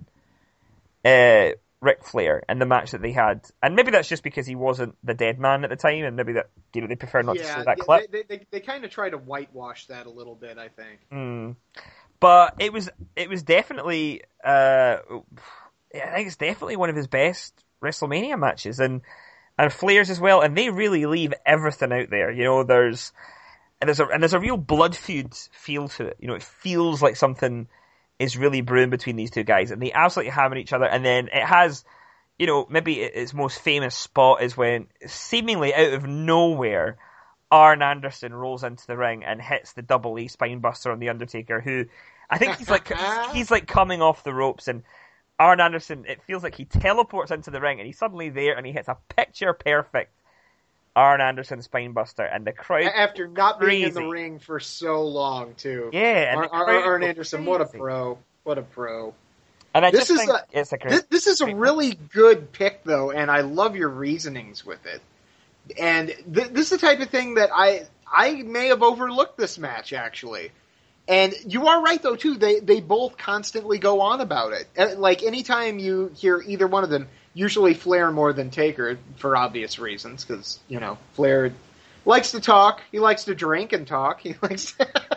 Ric Flair and the match that they had. And maybe that's just because he wasn't the dead man at the time, and maybe that, you know, they prefer not to show that clip. They kind of try to whitewash that a little bit, I think. But it was definitely, I think it's definitely one of his best WrestleMania matches, and Flair's as well. And they really leave everything out there. You know, there's a real blood feud feel to it. You know, it feels like something is really brewing between these two guys, and they absolutely hammer each other. And then it has, you know, maybe its most famous spot is when, seemingly out of nowhere, Arn Anderson rolls into the ring and hits the double A spinebuster on The Undertaker, who I think he's like coming off the ropes, and Arn Anderson, it feels like he teleports into the ring and he's suddenly there and he hits a picture perfect Arn Anderson spinebuster, and the crowd, after not being in the ring for so long too. Yeah, and Arn Anderson, what a pro! What a pro! And I just think it's a great. This is a really good pick, though, and I love your reasonings with it. And this is the type of thing that I may have overlooked this match, actually. And you are right, though, too. They both constantly go on about it. Like, anytime you hear either one of them, usually Flair more than Taker, for obvious reasons, because, you know, Flair likes to talk. He likes to drink and talk. He likes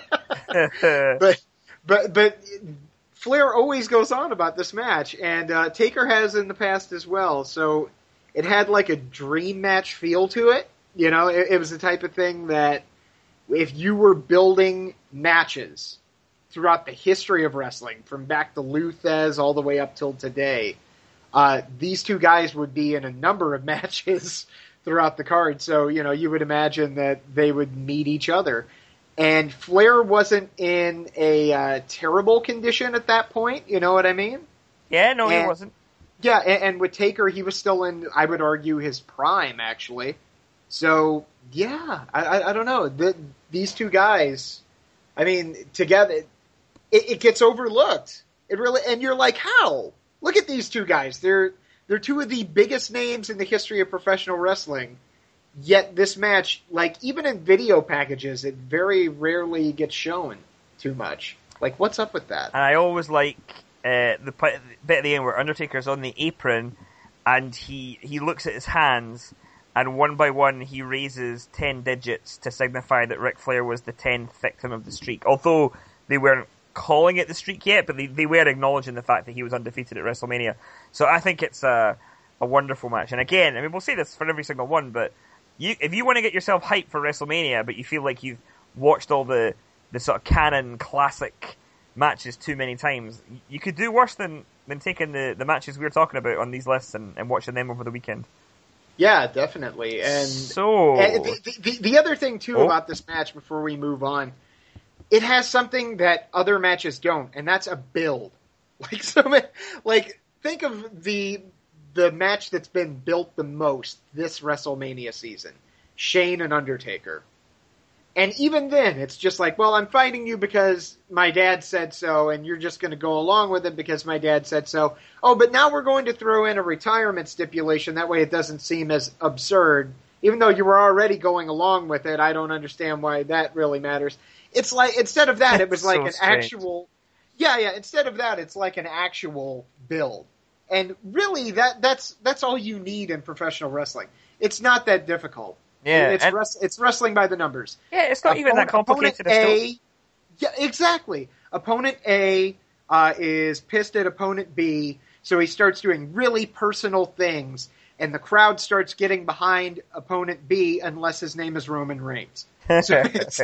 to... but Flair always goes on about this match, and Taker has in the past as well. So it had like a dream match feel to it. You know, it was the type of thing that if you were building matches throughout the history of wrestling, from back to Lou Thesz all the way up till today, these two guys would be in a number of matches throughout the card. So, you know, you would imagine that they would meet each other. And Flair wasn't in a terrible condition at that point, you know what I mean? Yeah, no, he wasn't. Yeah, and with Taker, he was still in, I would argue, his prime, actually. So, yeah, I don't know. These two guys, I mean, together, it gets overlooked. It really, and you're like, how? Look at these two guys. They're two of the biggest names in the history of professional wrestling. Yet this match, like, even in video packages, it very rarely gets shown too much. Like, what's up with that? And I always like the bit at the end where Undertaker's on the apron and he looks at his hands, and one by one he raises 10 digits to signify that Ric Flair was the 10th victim of the streak. Although they weren't calling it the streak yet, but they were acknowledging the fact that he was undefeated at WrestleMania. So I think it's a wonderful match. And again, I mean, we'll say this for every single one, but if you want to get yourself hyped for WrestleMania, but you feel like you've watched all the sort of canon classic matches too many times, you could do worse than taking the matches we were talking about on these lists and watching them over the weekend. Yeah, definitely. And so the other thing too about this match before we move on, it has something that other matches don't, and that's a build. Like think of the match that's been built the most this WrestleMania season, Shane and Undertaker. And even then, it's just like, well, I'm fighting you because my dad said so, and you're just going to go along with it because my dad said so. Oh, but now we're going to throw in a retirement stipulation. That way it doesn't seem as absurd. Even though you were already going along with it, I don't understand why that really matters. It's like, instead of that, it was like an actual... Yeah, instead of that, it's like an actual build. And really, that's all you need in professional wrestling. It's not that difficult. Yeah, it's wrestling by the numbers. Yeah, it's not even that complicated. Yeah, exactly. Opponent A is pissed at opponent B, so he starts doing really personal things, and the crowd starts getting behind opponent B unless his name is Roman Reigns. So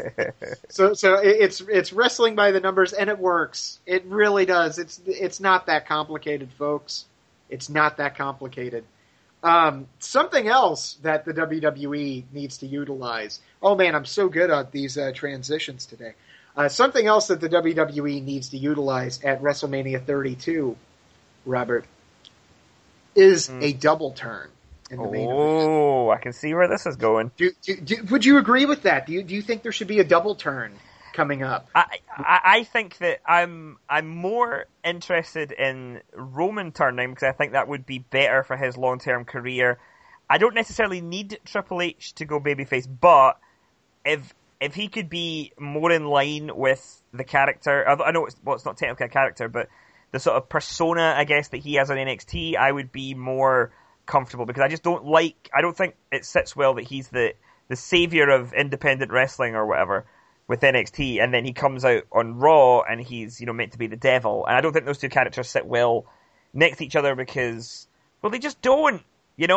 it's wrestling by the numbers, and it works. It really does. It's not that complicated, folks. It's not that complicated. Something else that the WWE needs to utilize. Oh man, I'm so good at these transitions today. Something else that the WWE needs to utilize at WrestleMania 32, Robert, is a double turn in the main event. Oh, I can see where this is going. Would you agree with that? Do you think there should be a double turn coming up? I think that I'm more interested in Roman turning because I think that would be better for his long-term career. I don't necessarily need Triple H to go babyface, but if he could be more in line with the character, I know it's not technically a character, but the sort of persona, I guess, that he has on NXT, I would be more comfortable because I don't think it sits well that he's the savior of independent wrestling or whatever with NXT, and then he comes out on Raw and he's, meant to be the devil. And I don't think those two characters sit well next to each other because, well, they just don't. They're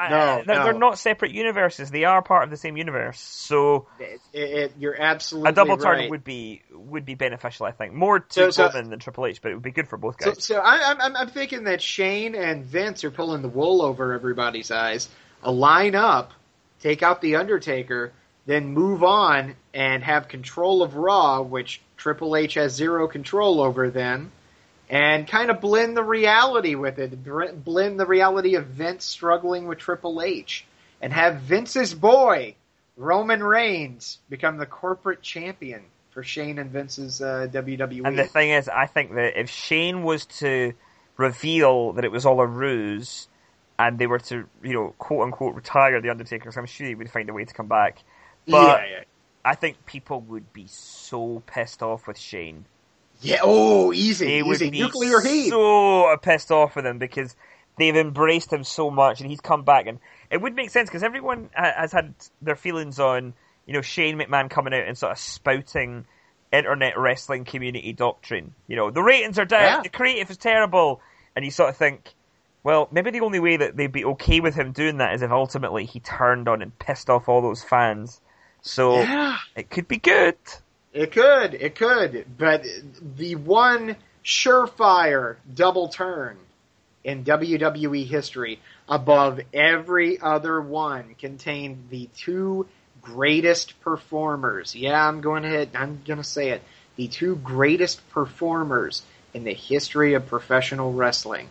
not separate universes. They are part of the same universe. So you're absolutely a double turn right. would be beneficial, I think. More to Roman than Triple H, but it would be good for both guys. So I'm thinking that Shane and Vince are pulling the wool over everybody's eyes. Line up, take out The Undertaker, then move on and have control of Raw, which Triple H has zero control over then. And kind of blend the reality with it. Blend the reality of Vince struggling with Triple H. And have Vince's boy, Roman Reigns, become the corporate champion for Shane and Vince's WWE. And the thing is, I think that if Shane was to reveal that it was all a ruse, and they were to, quote-unquote, retire The Undertaker, so I'm sure he would find a way to come back. But I think people would be so pissed off with Shane. Yeah, easy. Would be nuclear heat. So pissed off with him because they've embraced him so much and he's come back. And it would make sense because everyone has had their feelings on, Shane McMahon coming out and sort of spouting internet wrestling community doctrine. The ratings are down, the creative is terrible. And you sort of think, well, maybe the only way that they'd be okay with him doing that is if ultimately he turned on and pissed off all those fans. So it could be good. It could, but the one surefire double turn in WWE history above every other one contained the two greatest performers. Yeah, I'm going to say it. The two greatest performers in the history of professional wrestling.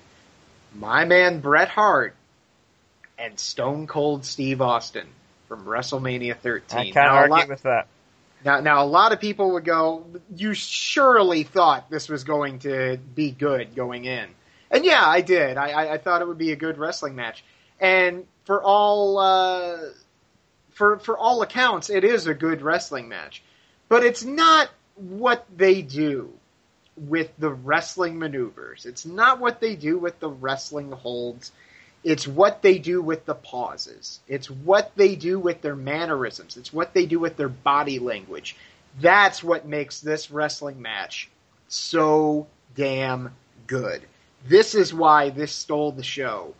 My man Bret Hart and Stone Cold Steve Austin from WrestleMania 13. I can't argue with that. Now, a lot of people would go, you surely thought this was going to be good going in. And yeah, I did. I thought it would be a good wrestling match. And for all accounts, it is a good wrestling match. But it's not what they do with the wrestling maneuvers. It's not what they do with the wrestling holds. It's what they do with the pauses. It's what they do with their mannerisms. It's what they do with their body language. That's what makes this wrestling match so damn good. This is why this stole the show.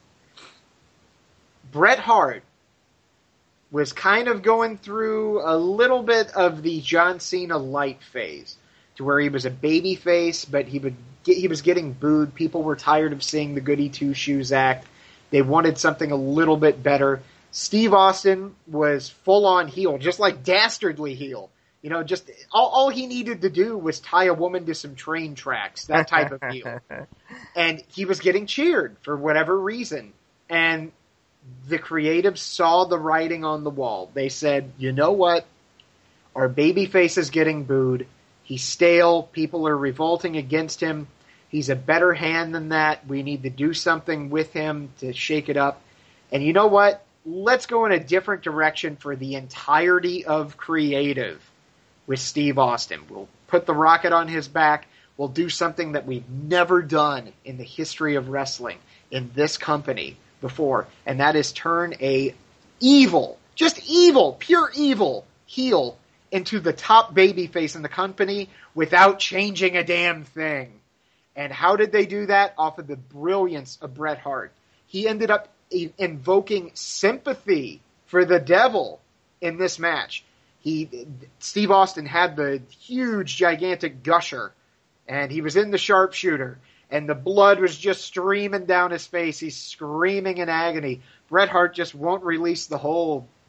Bret Hart was kind of going through a little bit of the John Cena light phase, to where he was a baby face, but he was getting booed. People were tired of seeing the goody two-shoes act. They wanted something a little bit better. Steve Austin was full-on heel, just like dastardly heel. Just all he needed to do was tie a woman to some train tracks, that type of heel. And he was getting cheered for whatever reason. And the creatives saw the writing on the wall. They said, you know what? Our babyface is getting booed. He's stale. People are revolting against him. He's a better hand than that. We need to do something with him to shake it up. And you know what? Let's go in a different direction for the entirety of creative with Steve Austin. We'll put the rocket on his back. We'll do something that we've never done in the history of wrestling in this company before. And that is turn a evil, just evil, pure evil heel into the top babyface in the company without changing a damn thing. And how did they do that? Off of the brilliance of Bret Hart. He ended up invoking sympathy for the devil in this match. Steve Austin had the huge, gigantic gusher, and he was in the sharpshooter, and the blood was just streaming down his face. He's screaming in agony. Bret Hart just won't release the hold.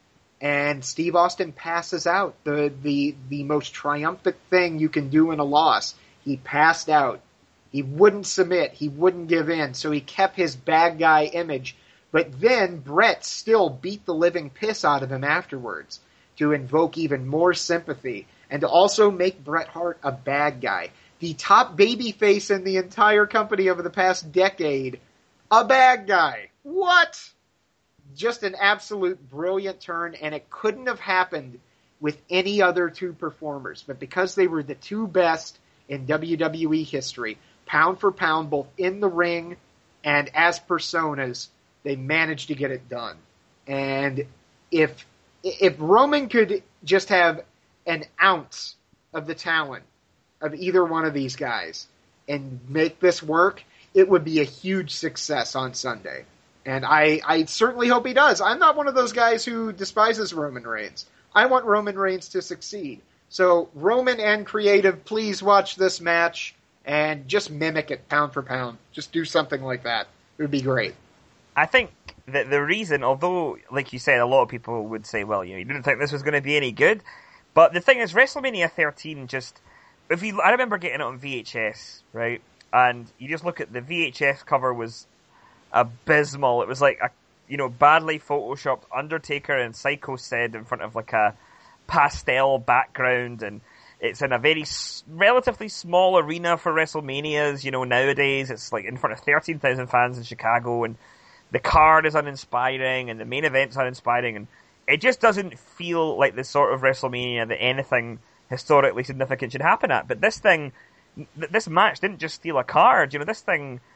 and Steve Austin passes out. The most triumphant thing you can do in a loss. He passed out. He wouldn't submit. He wouldn't give in. So he kept his bad guy image. But then Bret still beat the living piss out of him afterwards to invoke even more sympathy and to also make Bret Hart a bad guy. The top babyface in the entire company over the past decade, a bad guy. What? Just an absolute brilliant turn, and it couldn't have happened with any other two performers. But because they were the two best in WWE history, pound for pound, both in the ring and as personas, they managed to get it done. And if Roman could just have an ounce of the talent of either one of these guys and make this work, it would be a huge success on Sunday. And I certainly hope he does. I'm not one of those guys who despises Roman Reigns. I want Roman Reigns to succeed. So Roman and creative, please watch this match and just mimic it pound for pound. Just do something like that. It would be great. I think that the reason, although, like you said, a lot of people would say, well, you didn't think this was going to be any good. But the thing is, WrestleMania 13 just, I remember getting it on VHS, right? And you just look at the VHS cover was abysmal. It was like a, badly photoshopped Undertaker and Psycho Sid in front of like a pastel background, and it's in a very relatively small arena for WrestleManias. Nowadays it's like in front of 13,000 fans in Chicago, and the card is uninspiring, and the main event's uninspiring, and it just doesn't feel like the sort of WrestleMania that anything historically significant should happen at. But this match didn't just steal a card. This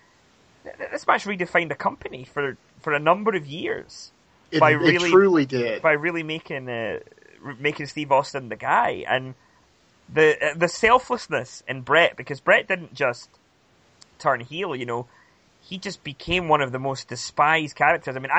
match redefined a company for a number of years. It truly did. By really making Steve Austin the guy. And the selflessness in Bret, because Bret didn't just turn heel, he just became one of the most despised characters. I mean,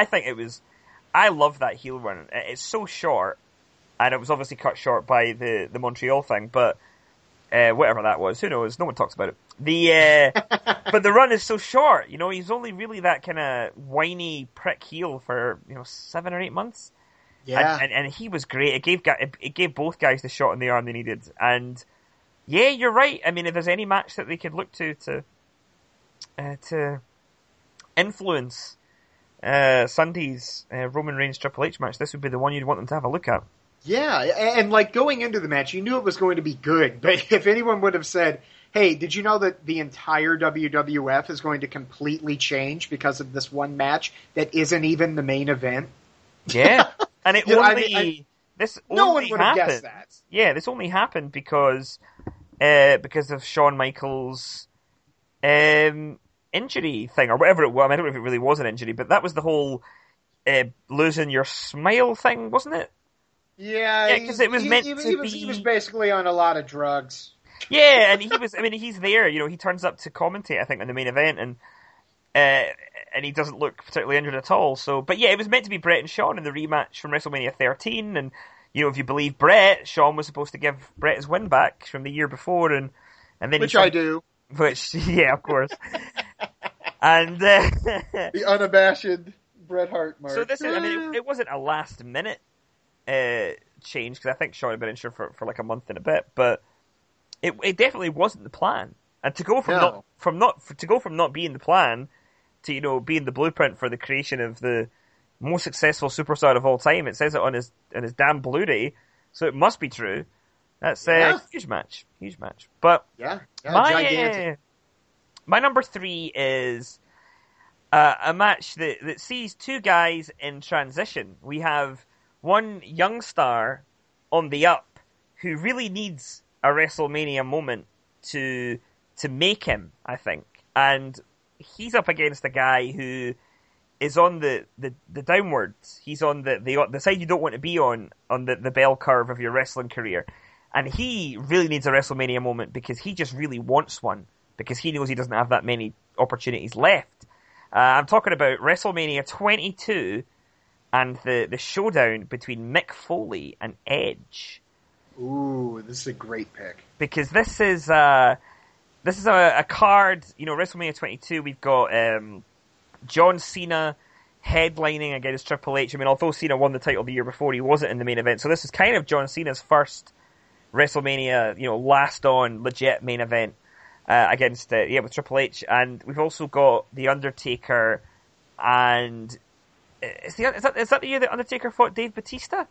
I love that heel run. It's so short, and it was obviously cut short by the Montreal thing, but whatever that was, who knows? No one talks about it. But the run is so short. He's only really that kind of whiny prick heel for 7 or 8 months. Yeah, and he was great. It gave both guys the shot in the arm they needed. And yeah, you're right. I mean, if there's any match that they could look to influence Sunday's Roman Reigns Triple H match, this would be the one you'd want them to have a look at. Yeah, and like going into the match, you knew it was going to be good. But if anyone would have said, hey, did you know that the entire WWF is going to completely change because of this one match that isn't even the main event? Yeah. And it no one would have guessed that. Yeah, this only happened because of Shawn Michaels' injury thing, or whatever it was. I mean, I don't know if it really was an injury, but that was the whole losing your smile thing, wasn't it? Yeah, because it was meant to be. He was basically on a lot of drugs. Yeah, and he was. I mean, he's there. He turns up to commentate, I think, on the main event, and he doesn't look particularly injured at all. So, but yeah, it was meant to be Bret and Shawn in the rematch from WrestleMania 13, and if you believe Bret, Shawn was supposed to give Bret his win back from the year before, and then I do. Which, yeah, of course. And the unabashed Bret Hart mark. So this is. I mean, it wasn't a last minute change, because I think Shawn had been injured for like a month and a bit, but it definitely wasn't the plan. And to go from not being the plan to being the blueprint for the creation of the most successful superstar of all time, it says it on his damn Blu-ray, so it must be true. That's a huge match. But gigantic. My number 3 is a match that sees two guys in transition. We have one young star on the up who really needs a WrestleMania moment to make him, I think. And he's up against a guy who is on the downwards. He's on the side you don't want to be on the bell curve of your wrestling career. And he really needs a WrestleMania moment because he just really wants one, because he knows he doesn't have that many opportunities left. I'm talking about WrestleMania 22 and the showdown between Mick Foley and Edge. Ooh, this is a great pick. Because this is a card, WrestleMania 22, we've got John Cena headlining against Triple H. I mean, although Cena won the title the year before, he wasn't in the main event. So this is kind of John Cena's first WrestleMania, last on legit main event against with Triple H. And we've also got The Undertaker, and is that the year that Undertaker fought Dave Bautista?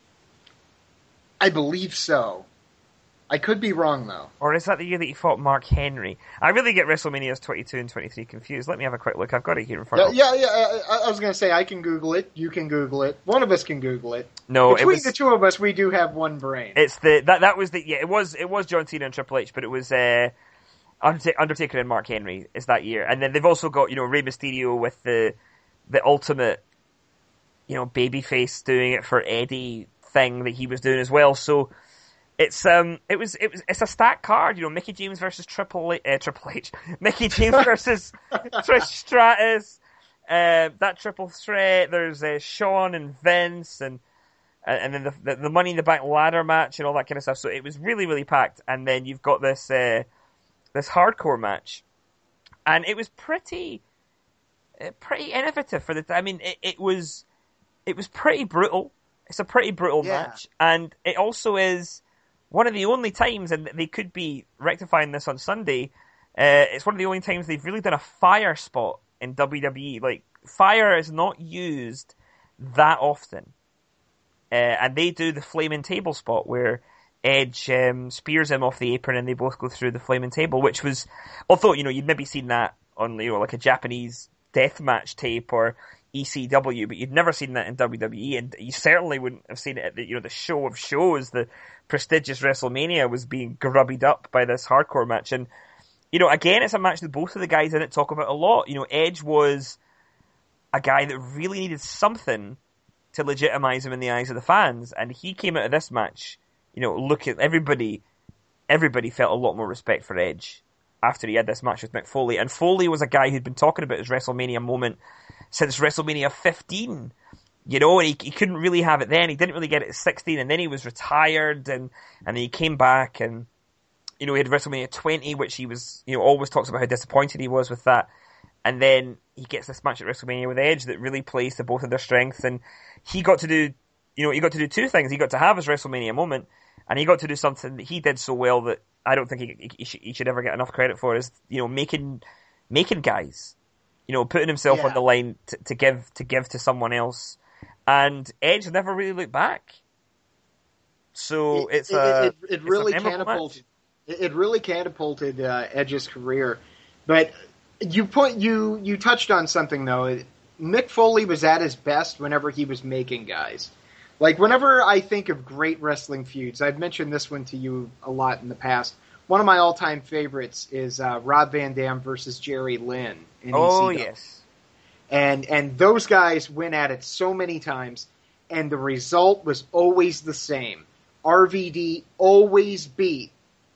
I believe so. I could be wrong, though. Or is that the year that he fought Mark Henry? I really get WrestleManias 22 and 23 confused. Let me have a quick look. I've got it here in front of me. Yeah. I was going to say, I can Google it. You can Google it. One of us can Google it. No, Between the two of us, we do have one brain. It's it was John Cena and Triple H, but it was Undertaker and Mark Henry is that year. And then they've also got, Rey Mysterio with the ultimate, babyface doing it for Eddie thing that he was doing as well. So it's a stacked card, Mickey James versus Triple H, Mickey James versus Trish Stratus, that triple threat. There's Shawn and Vince, and then the Money in the Bank ladder match and all that kind of stuff. So it was really, really packed. And then you've got this hardcore match, and it was pretty innovative for the time. I mean, it was pretty brutal. It's a pretty brutal match, and it also is one of the only times, and they could be rectifying this on Sunday, it's one of the only times they've really done a fire spot in WWE. Like, fire is not used that often. And they do the flaming table spot where Edge spears him off the apron and they both go through the flaming table, which was, although, you'd maybe seen that on, like a Japanese deathmatch tape or ECW, but you'd never seen that in WWE, and you certainly wouldn't have seen it at the show of shows. The prestigious WrestleMania was being grubbied up by this hardcore match, and again, it's a match that both of the guys in it talk about a lot. Edge was a guy that really needed something to legitimize him in the eyes of the fans, and he came out of this match, look at everybody felt a lot more respect for Edge after he had this match with Mick Foley, and Foley was a guy who'd been talking about his WrestleMania moment since WrestleMania 15, and he couldn't really have it then. He didn't really get it at 16, and then he was retired, and then he came back, and, he had WrestleMania 20, which he was, always talks about how disappointed he was with that, and then he gets this match at WrestleMania with Edge that really plays to both of their strengths, and he got to do two things. He got to have his WrestleMania moment, and he got to do something that he did so well that I don't think he should ever get enough credit for, is, making guys, putting himself on the line to give to someone else. And Edge never really looked back. So it really catapulted Edge's career. But you touched on something, though. Mick Foley was at his best whenever he was making guys. Like, whenever I think of great wrestling feuds, I've mentioned this one to you a lot in the past. One of my all-time favorites is Rob Van Dam versus Jerry Lynn in ECW. Oh, yes. And those guys went at it so many times, and the result was always the same. RVD always beat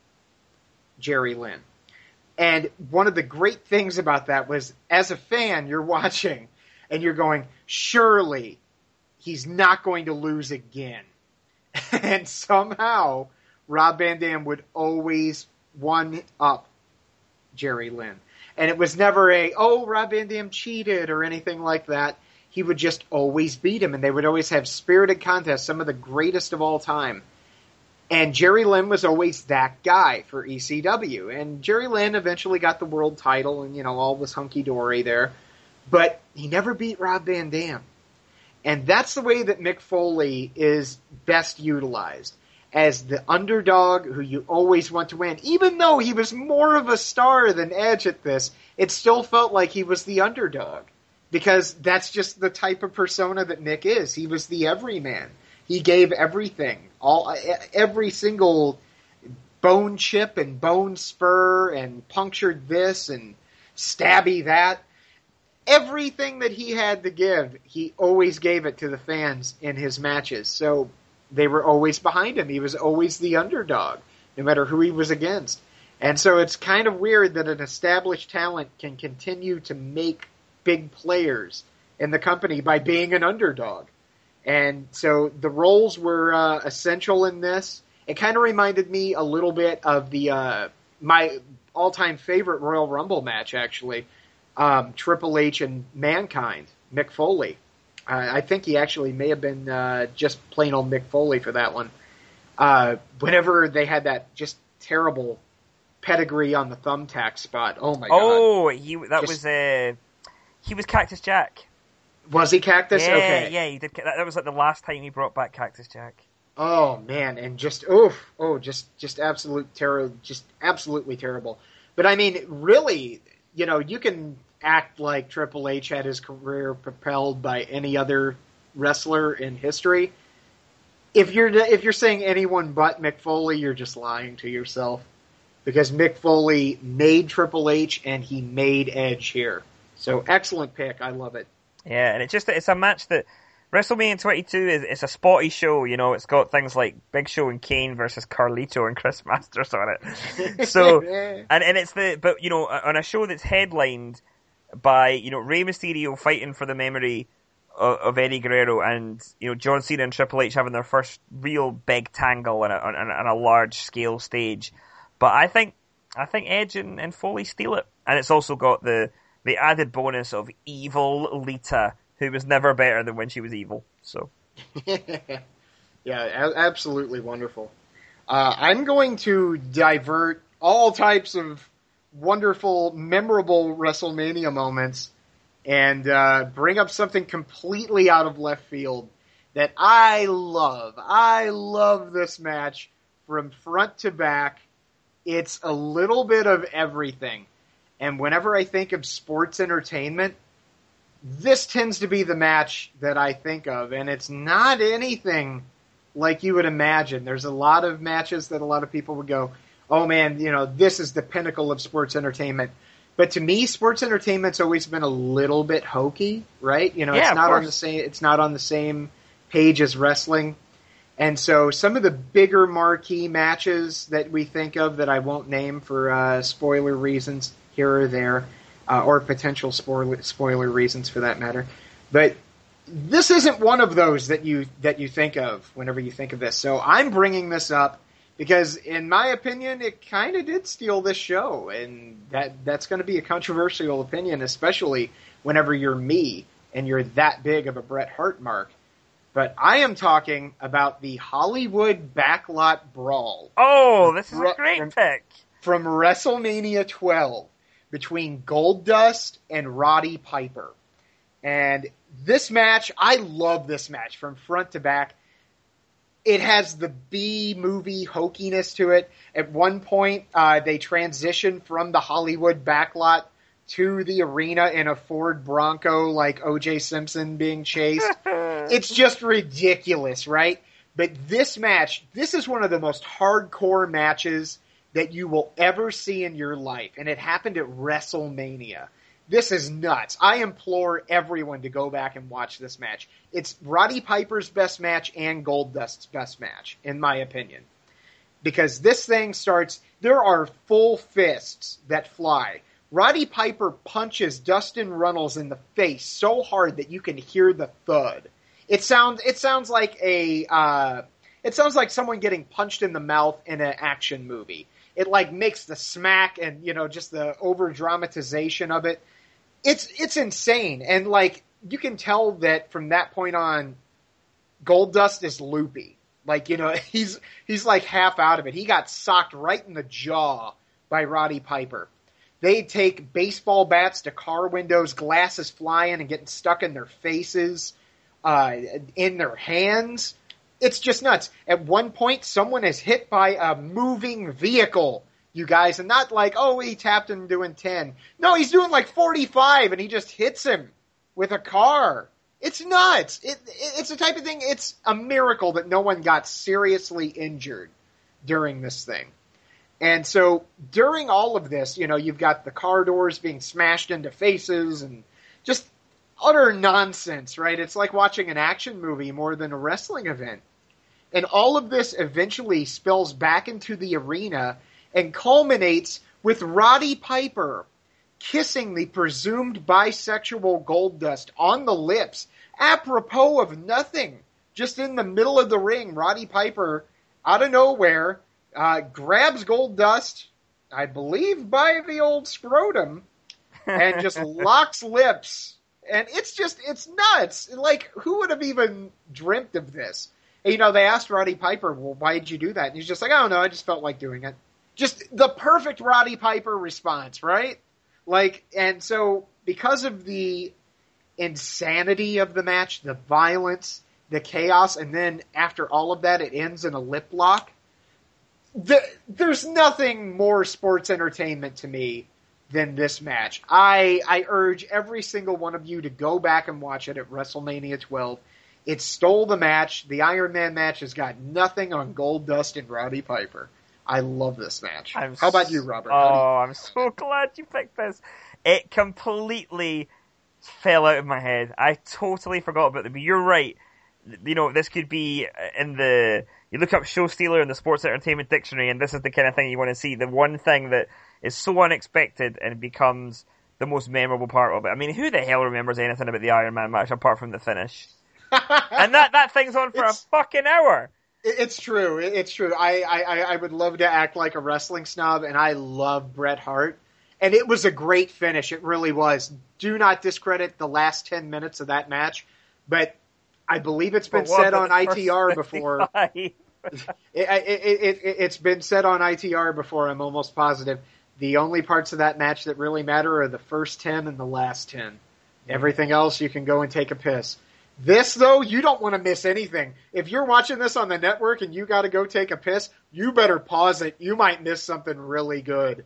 Jerry Lynn. And one of the great things about that was, as a fan, you're watching, and you're going, surely he's not going to lose again. And somehow, Rob Van Dam would always one-up Jerry Lynn. And it was never Rob Van Dam cheated or anything like that. He would just always beat him, and they would always have spirited contests, some of the greatest of all time. And Jerry Lynn was always that guy for ECW. And Jerry Lynn eventually got the world title, and, all was hunky-dory there. But he never beat Rob Van Dam. And that's the way that Mick Foley is best utilized. As the underdog who you always want to win. Even though he was more of a star than Edge at this, it still felt like he was the underdog. Because that's just the type of persona that Mick is. He was the everyman. He gave everything. Every single bone chip and bone spur and punctured this and stabby that. Everything that he had to give, he always gave it to the fans in his matches. So they were always behind him. He was always the underdog, no matter who he was against. And so it's kind of weird that an established talent can continue to make big players in the company by being an underdog. And so the roles were essential in this. It kind of reminded me a little bit of the my all-time favorite Royal Rumble match, actually, Triple H and Mankind, Mick Foley. I think he actually may have been just plain old Mick Foley for that one. Whenever they had that just terrible pedigree on the thumbtack spot. Oh my god! Oh, he was Cactus Jack. Was he Cactus? Yeah, okay. Yeah, he did. That was like the last time he brought back Cactus Jack. Oh man, and just just absolute terror, just absolutely terrible. But I mean, really, you can act like Triple H had his career propelled by any other wrestler in history. If you're saying anyone but Mick Foley, you're just lying to yourself. Because Mick Foley made Triple H and he made Edge here. So excellent pick. I love it. Yeah, and it's a match that WrestleMania 22 it's a spotty show. It's got things like Big Show and Kane versus Carlito and Chris Masters on it. So and it's on a show that's headlined by Rey Mysterio fighting for the memory of Eddie Guerrero, and John Cena and Triple H having their first real big tangle on a large scale stage. But I think Edge and Foley steal it, and it's also got the added bonus of evil Lita, who was never better than when she was evil. So, yeah, absolutely wonderful. I'm going to divert all types of wonderful, memorable WrestleMania moments and bring up something completely out of left field that I love. I love this match from front to back. It's a little bit of everything. And whenever I think of sports entertainment, this tends to be the match that I think of. And it's not anything like you would imagine. There's a lot of matches that a lot of people would go, oh man, this is the pinnacle of sports entertainment. But to me, sports entertainment's always been a little bit hokey, right? It's not on the same page as wrestling. And so some of the bigger marquee matches that we think of that I won't name for spoiler reasons here or there, or potential spoiler reasons for that matter. But this isn't one of those that you think of whenever you think of this. So I'm bringing this up because, in my opinion, it kind of did steal this show. And that's going to be a controversial opinion, especially whenever you're me and you're that big of a Bret Hart mark. But I am talking about the Hollywood Backlot Brawl. Oh, this is a great pick. From WrestleMania 12 between Goldust and Roddy Piper. And this match, I love this match from front to back. It has the B-movie hokiness to it. At one point, they transition from the Hollywood Backlot to the arena in a Ford Bronco like O.J. Simpson being chased. It's just ridiculous, right? But this match, this is one of the most hardcore matches that you will ever see in your life. And it happened at WrestleMania. This is nuts. I implore everyone to go back and watch this match. It's Roddy Piper's best match and Goldust's best match, in my opinion. Because this thing starts, there are full fists that fly. Roddy Piper punches Dustin Runnels in the face so hard that you can hear the thud. It sounds like someone getting punched in the mouth in an action movie. It makes the smack and just the over dramatization of it. It's insane, and you can tell that from that point on, Goldust is loopy. He's half out of it. He got socked right in the jaw by Roddy Piper. They take baseball bats to car windows, glasses flying and getting stuck in their faces, in their hands. It's just nuts. At one point, someone is hit by a moving vehicle, you guys, and not he tapped him doing 10. No, he's doing 45, and he just hits him with a car. It's nuts. It's the type of thing, it's a miracle that no one got seriously injured during this thing. And so during all of this, you've got the car doors being smashed into faces and just utter nonsense, right? It's like watching an action movie more than a wrestling event. And all of this eventually spills back into the arena and culminates with Roddy Piper kissing the presumed bisexual Goldust on the lips, apropos of nothing. Just in the middle of the ring, Roddy Piper, out of nowhere, grabs Goldust, I believe by the old scrotum, and just locks lips. and it's nuts. Like, who would have even dreamt of this? And, they asked Roddy Piper, well, why did you do that? And he's just like, I don't know, I just felt like doing it. Just the perfect Roddy Piper response, right? Like, and so because of the insanity of the match, the violence, the chaos, and then after all of that, it ends in a lip lock. There's nothing more sports entertainment to me than this match. I urge every single one of you to go back and watch it at WrestleMania 12. It stole the match. The Iron Man match has got nothing on Goldust and Roddy Piper. I love this match. How about you, Robert? I'm so glad you picked this. It completely fell out of my head. I totally forgot about it, but you're right. This could be you look up Show Stealer in the Sports Entertainment Dictionary, and this is the kind of thing you want to see. The one thing that is so unexpected and becomes the most memorable part of it. I mean, who the hell remembers anything about the Iron Man match apart from the finish? And that thing's on for a fucking hour. It's true. It's true. I would love to act like a wrestling snob, and I love Bret Hart. And it was a great finish. It really was. Do not discredit the last 10 minutes of that match, but I believe it's been said on ITR before. It's been said on ITR before, I'm almost positive. The only parts of that match that really matter are the first 10 and the last 10. Everything else, you can go and take a piss. This, though, you don't want to miss anything. If you're watching this on the network and you got to go take a piss, you better pause it. You might miss something really good.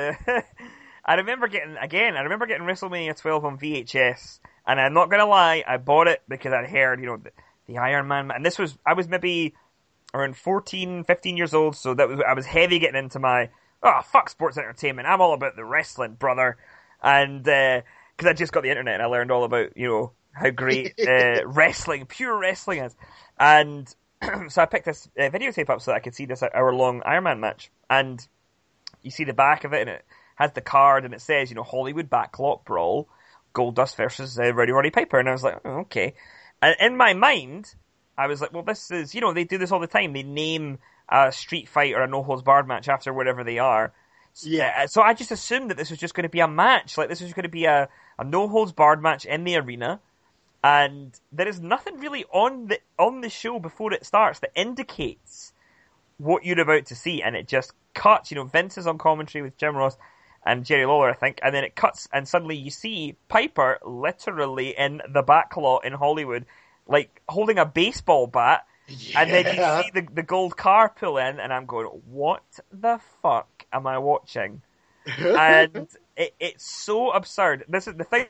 I remember getting WrestleMania 12 on VHS, and I'm not going to lie, I bought it because I'd heard, the Iron Man, and I was maybe around 14, 15 years old, so I was heavy getting into my, fuck sports entertainment, I'm all about the wrestling, brother, and, because I just got the internet and I learned all about, how great pure wrestling is. And so I picked this videotape up so that I could see this hour-long Iron Man match. And you see the back of it, and it has the card, and it says, Hollywood Backlot Brawl, Goldust versus Roddy Piper. And I was like, oh, okay. And in my mind, I was like, well, this is, they do this all the time. They name a street fight or a no-holds-barred match after wherever they are. Yeah. So I just assumed that this was just going to be a match. Like, this was going to be a no-holds-barred match in the arena. And there is nothing really on the show before it starts that indicates what you're about to see, and it just cuts. Vince is on commentary with Jim Ross and Jerry Lawler, I think, and then it cuts, and suddenly you see Piper literally in the backlot in Hollywood, like holding a baseball bat, and then you see the gold car pull in, and I'm going, what the fuck am I watching? And it's so absurd. This is the thing.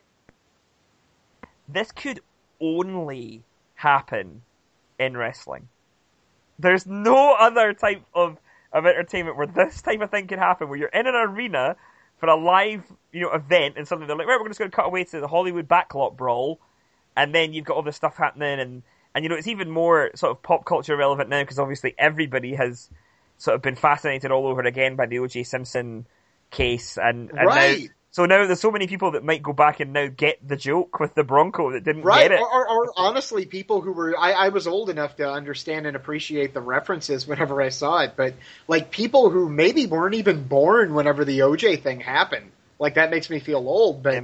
This could only happen in wrestling. There's no other type of entertainment where this type of thing can happen, where you're in an arena for a live, event, and suddenly they're like, right, we're just going to cut away to the Hollywood Backlot Brawl, and then you've got all this stuff happening, and it's even more sort of pop culture relevant now, because obviously everybody has sort of been fascinated all over again by the O.J. Simpson case, and right. Now there's so many people that might go back and now get the joke with the Bronco that didn't right. get it. Or honestly, people who were... I was old enough to understand and appreciate the references whenever I saw it, but like people who maybe weren't even born whenever the OJ thing happened. Like, that makes me feel old, but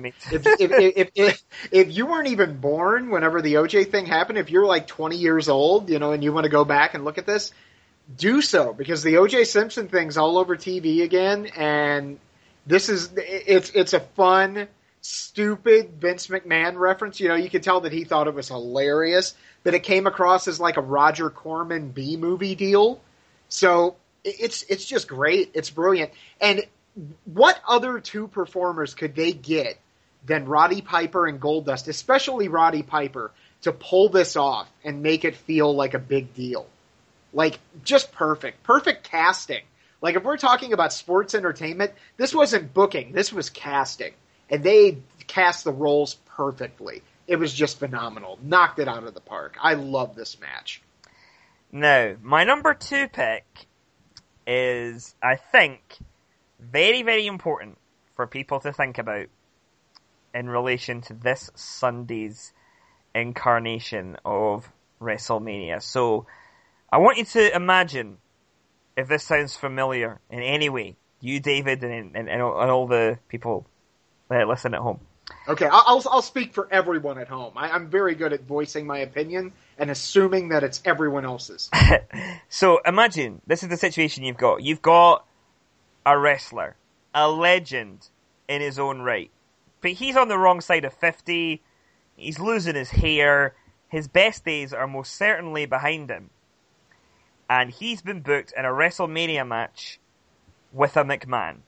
if you weren't even born whenever the OJ thing happened, if you're like 20 years old, and you want to go back and look at this, do so, because the OJ Simpson thing's all over TV again, and it's a fun, stupid Vince McMahon reference. You could tell that he thought it was hilarious, but it came across as like a Roger Corman B-movie deal. So it's just great. It's brilliant. And what other two performers could they get than Roddy Piper and Goldust, especially Roddy Piper, to pull this off and make it feel like a big deal? Like, just perfect. Perfect casting. Like, if we're talking about sports entertainment, this wasn't booking. This was casting. And they cast the roles perfectly. It was just phenomenal. Knocked it out of the park. I love this match. Now, my number 2 pick is, I think, very, very important for people to think about in relation to this Sunday's incarnation of WrestleMania. So, I want you to imagine, if this sounds familiar in any way, you, David, and all the people that listen at home. Okay, I'll speak for everyone at home. I'm very good at voicing my opinion and assuming that it's everyone else's. So imagine, this is the situation you've got. You've got a wrestler, a legend in his own right. But he's on the wrong side of 50, he's losing his hair, his best days are most certainly behind him. And he's been booked in a WrestleMania match with a McMahon.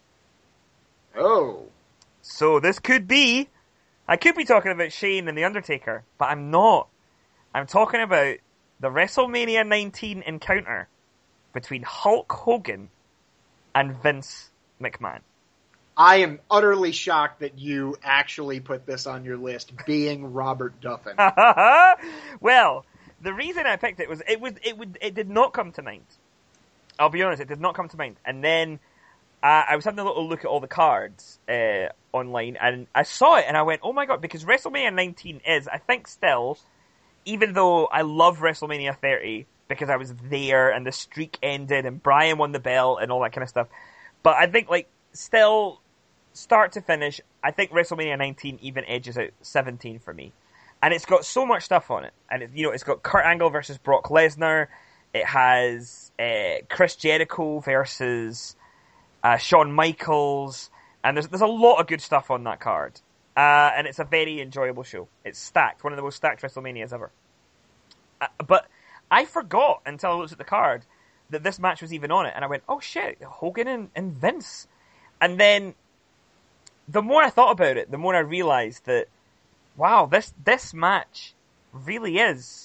Oh. So this could be, I could be talking about Shane and The Undertaker, but I'm not. I'm talking about the WrestleMania 19 encounter between Hulk Hogan and Vince McMahon. I am utterly shocked that you actually put this on your list, being Robert Duffin. Well, the reason I picked it did not come to mind. I'll be honest, it did not come to mind. And then I was having a little look at all the cards online, and I saw it, and I went, oh my god, because WrestleMania 19 is, I think still, even though I love WrestleMania 30, because I was there, and the streak ended, and Bryan won the belt, and all that kind of stuff, but I think, like, still, start to finish, I think WrestleMania 19 even edges out 17 for me. And it's got so much stuff on it. And, it's got Kurt Angle versus Brock Lesnar, it has Chris Jericho versus Shawn Michaels, and there's a lot of good stuff on that card. And it's a very enjoyable show. It's stacked, one of the most stacked WrestleManias ever. But I forgot until I looked at the card that this match was even on it, and I went, oh shit, Hogan and Vince. And then, the more I thought about it, the more I realised that, wow, this match really is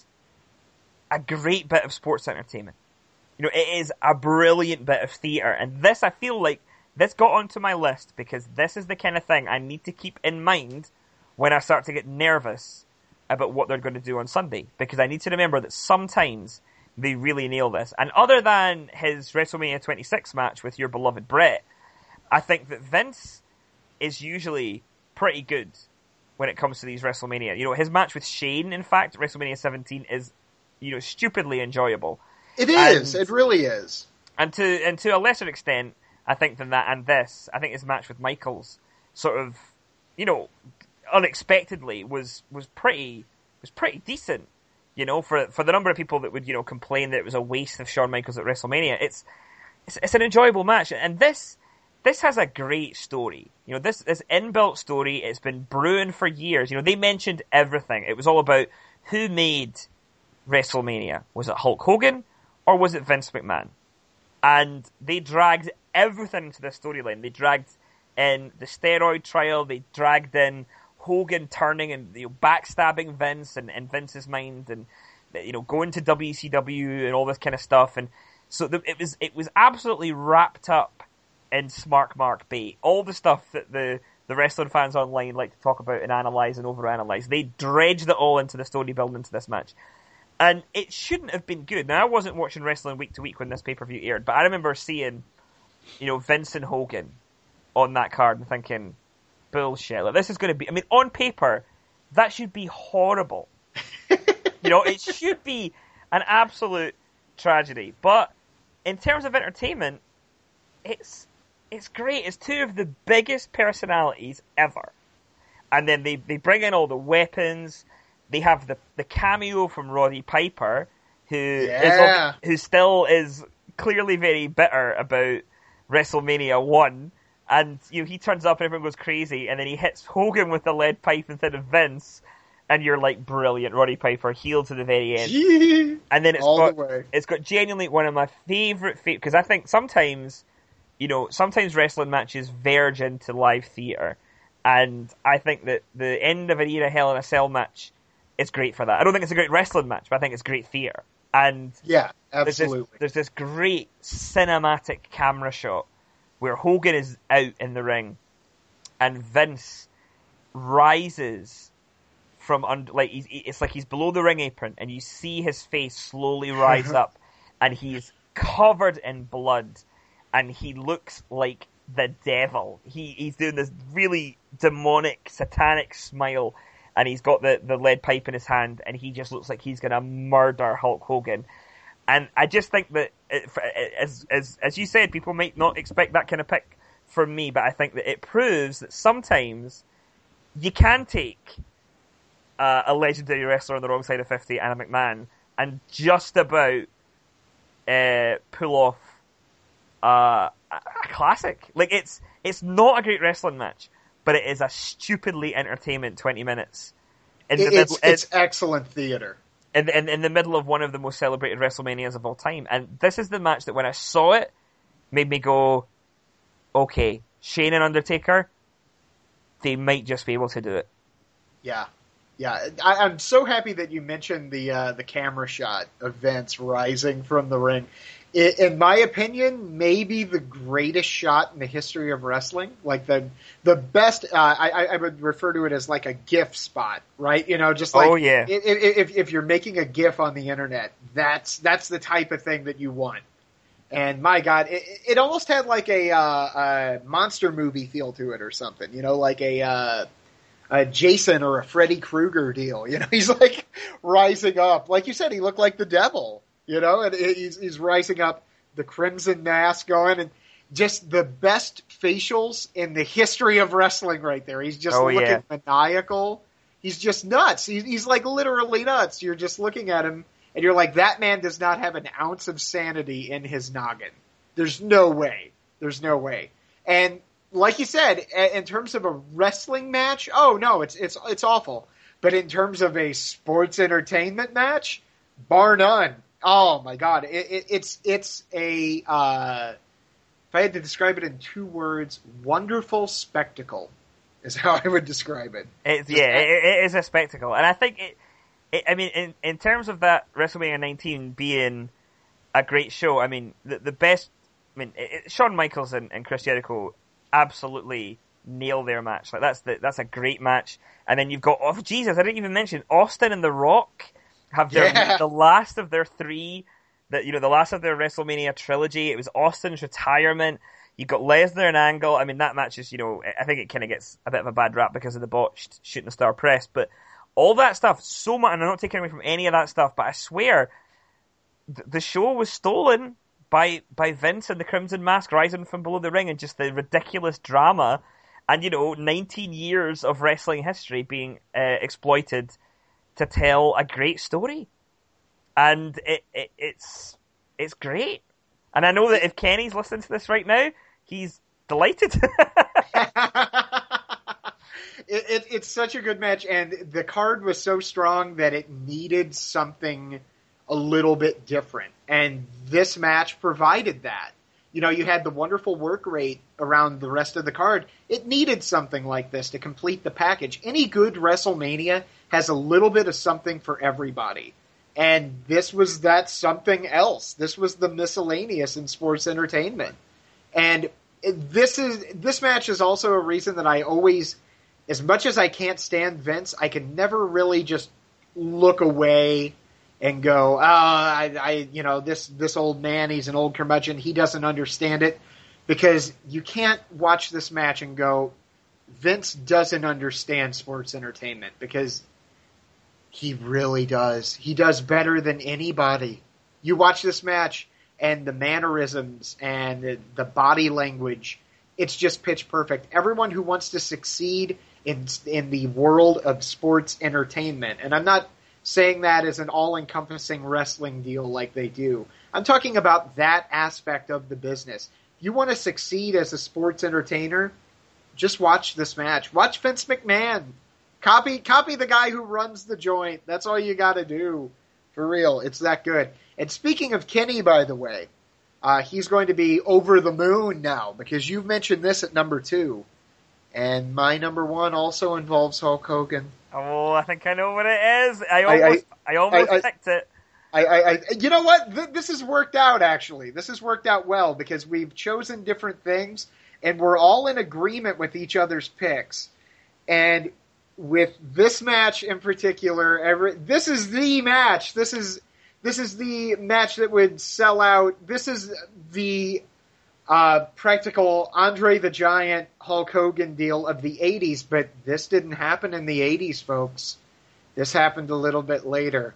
a great bit of sports entertainment. It is a brilliant bit of theatre, and this, I feel like, this got onto my list because this is the kind of thing I need to keep in mind when I start to get nervous about what they're going to do on Sunday, because I need to remember that sometimes they really nail this. And other than his WrestleMania 26 match with your beloved Brett, I think that Vince is usually pretty good when it comes to these WrestleMania. His match with Shane, in fact, WrestleMania 17, is, stupidly enjoyable. It is. It really is. And to a lesser extent, I think than that, and this, I think his match with Michaels sort of, unexpectedly was pretty decent. For the number of people that would, complain that it was a waste of Shawn Michaels at WrestleMania, it's an enjoyable match, and this has a great story. This inbuilt story, it's been brewing for years. They mentioned everything. It was all about who made WrestleMania. Was it Hulk Hogan or was it Vince McMahon? And they dragged everything into this storyline. They dragged in the steroid trial. They dragged in Hogan turning and backstabbing Vince and Vince's mind, and going to WCW and all this kind of stuff. And so it was absolutely wrapped up in Smart Mark bait. All the stuff that the wrestling fans online like to talk about and analyse and overanalyze, they dredged it all into the story building into this match. And it shouldn't have been good. Now, I wasn't watching wrestling week to week when this pay-per-view aired, but I remember seeing, Vince and Hogan on that card and thinking, bullshit. Like, this is going to be... on paper, that should be horrible. It should be an absolute tragedy. But in terms of entertainment, it's great. It's two of the biggest personalities ever. And then they bring in all the weapons. They have the cameo from Roddy Piper, who still is clearly very bitter about WrestleMania 1. And he turns up and everyone goes crazy, and then he hits Hogan with the lead pipe instead of Vince, and you're like, brilliant, Roddy Piper, heel to the very end. And then it's got genuinely one of my favourite, because I think sometimes wrestling matches verge into live theatre, and I think that the end of an era Hell in a Cell match is great for that. I don't think it's a great wrestling match, but I think it's great theatre. And yeah, absolutely. There's this great cinematic camera shot where Hogan is out in the ring, and Vince rises from under, it's like he's below the ring apron, and you see his face slowly rise up, and he's covered in blood, and he looks like the devil. He's doing this really demonic, satanic smile, and he's got the lead pipe in his hand, and he just looks like he's going to murder Hulk Hogan. And I just think that, as you said, people might not expect that kind of pick from me, but I think that it proves that sometimes you can take a legendary wrestler on the wrong side of 50, Anna McMahon, and just about pull off a classic. Like, it's not a great wrestling match, but it is a stupidly entertainment 20 minutes. It's excellent theater. In the middle of one of the most celebrated WrestleManias of all time. And this is the match that when I saw it, made me go, okay, Shane and Undertaker, they might just be able to do it. Yeah. I'm so happy that you mentioned the camera shot of Vince rising from the ring. In my opinion, maybe the greatest shot in the history of wrestling. Like the best, I would refer to it as like a GIF spot, right? You know, just like, if you're making a GIF on the internet, that's the type of thing that you want. And my God, it almost had like a monster movie feel to it or something, you know, like a Jason or a Freddy Krueger deal. You know, he's like rising up. Like you said, he looked like the devil. You know, and he's rising up, the crimson mask going, and just the best facials in the history of wrestling right there. He's just looking maniacal. He's just nuts. He's like literally nuts. You're just looking at him, and you're like, that man does not have an ounce of sanity in his noggin. There's no way. And like you said, in terms of a wrestling match, oh no, it's awful. But in terms of a sports entertainment match, bar none. Oh my God! It's a if I had to describe it in 2 words, wonderful spectacle is how I would describe it. It is a spectacle, and I think I mean, in terms of that WrestleMania 19 being a great show, I mean the best. I mean, Shawn Michaels and Chris Jericho absolutely nail their match. Like that's a great match, and then you've got I didn't even mention Austin and The Rock. Have the last of their 3, the last of their WrestleMania trilogy. It was Austin's retirement. You've got Lesnar and Angle. I mean, that match is, I think it kind of gets a bit of a bad rap because of the botched shooting star press. But all that stuff, so much, and I'm not taking away from any of that stuff, but I swear, the show was stolen by Vince and the Crimson Mask rising from below the ring and just the ridiculous drama and, 19 years of wrestling history being exploited to tell a great story. And it's great. And I know that if Kenny's listening to this right now, he's delighted. It's such a good match, and the card was so strong that it needed something a little bit different. And this match provided that. You had the wonderful work rate around the rest of the card. It needed something like this to complete the package. Any good WrestleMania has a little bit of something for everybody. And this was that something else. This was the miscellaneous in sports entertainment. And this match is also a reason that I always, as much as I can't stand Vince, I can never really just look away and go, this old man, he's an old curmudgeon, he doesn't understand it. Because you can't watch this match and go, Vince doesn't understand sports entertainment, because he really does. He does better than anybody. You watch this match, and the mannerisms and the body language, it's just pitch perfect. Everyone who wants to succeed in the world of sports entertainment, and I'm not saying that as an all-encompassing wrestling deal like they do. I'm talking about that aspect of the business. You want to succeed as a sports entertainer, just watch this match. Watch Vince McMahon. Copy the guy who runs the joint. That's all you got to do. For real, it's that good. And speaking of Kenny, by the way, he's going to be over the moon now, because you've mentioned this at number 2. And my number 1 also involves Hulk Hogan. Oh, I think I know what it is. I almost picked it. You know what? This has worked out, actually. This has worked out well, because we've chosen different things, and we're all in agreement with each other's picks. And with this match in particular, this is the match. This is the match that would sell out. This is the practical Andre the Giant Hulk Hogan deal of the 80s, but this didn't happen in the 80s, folks. This happened a little bit later.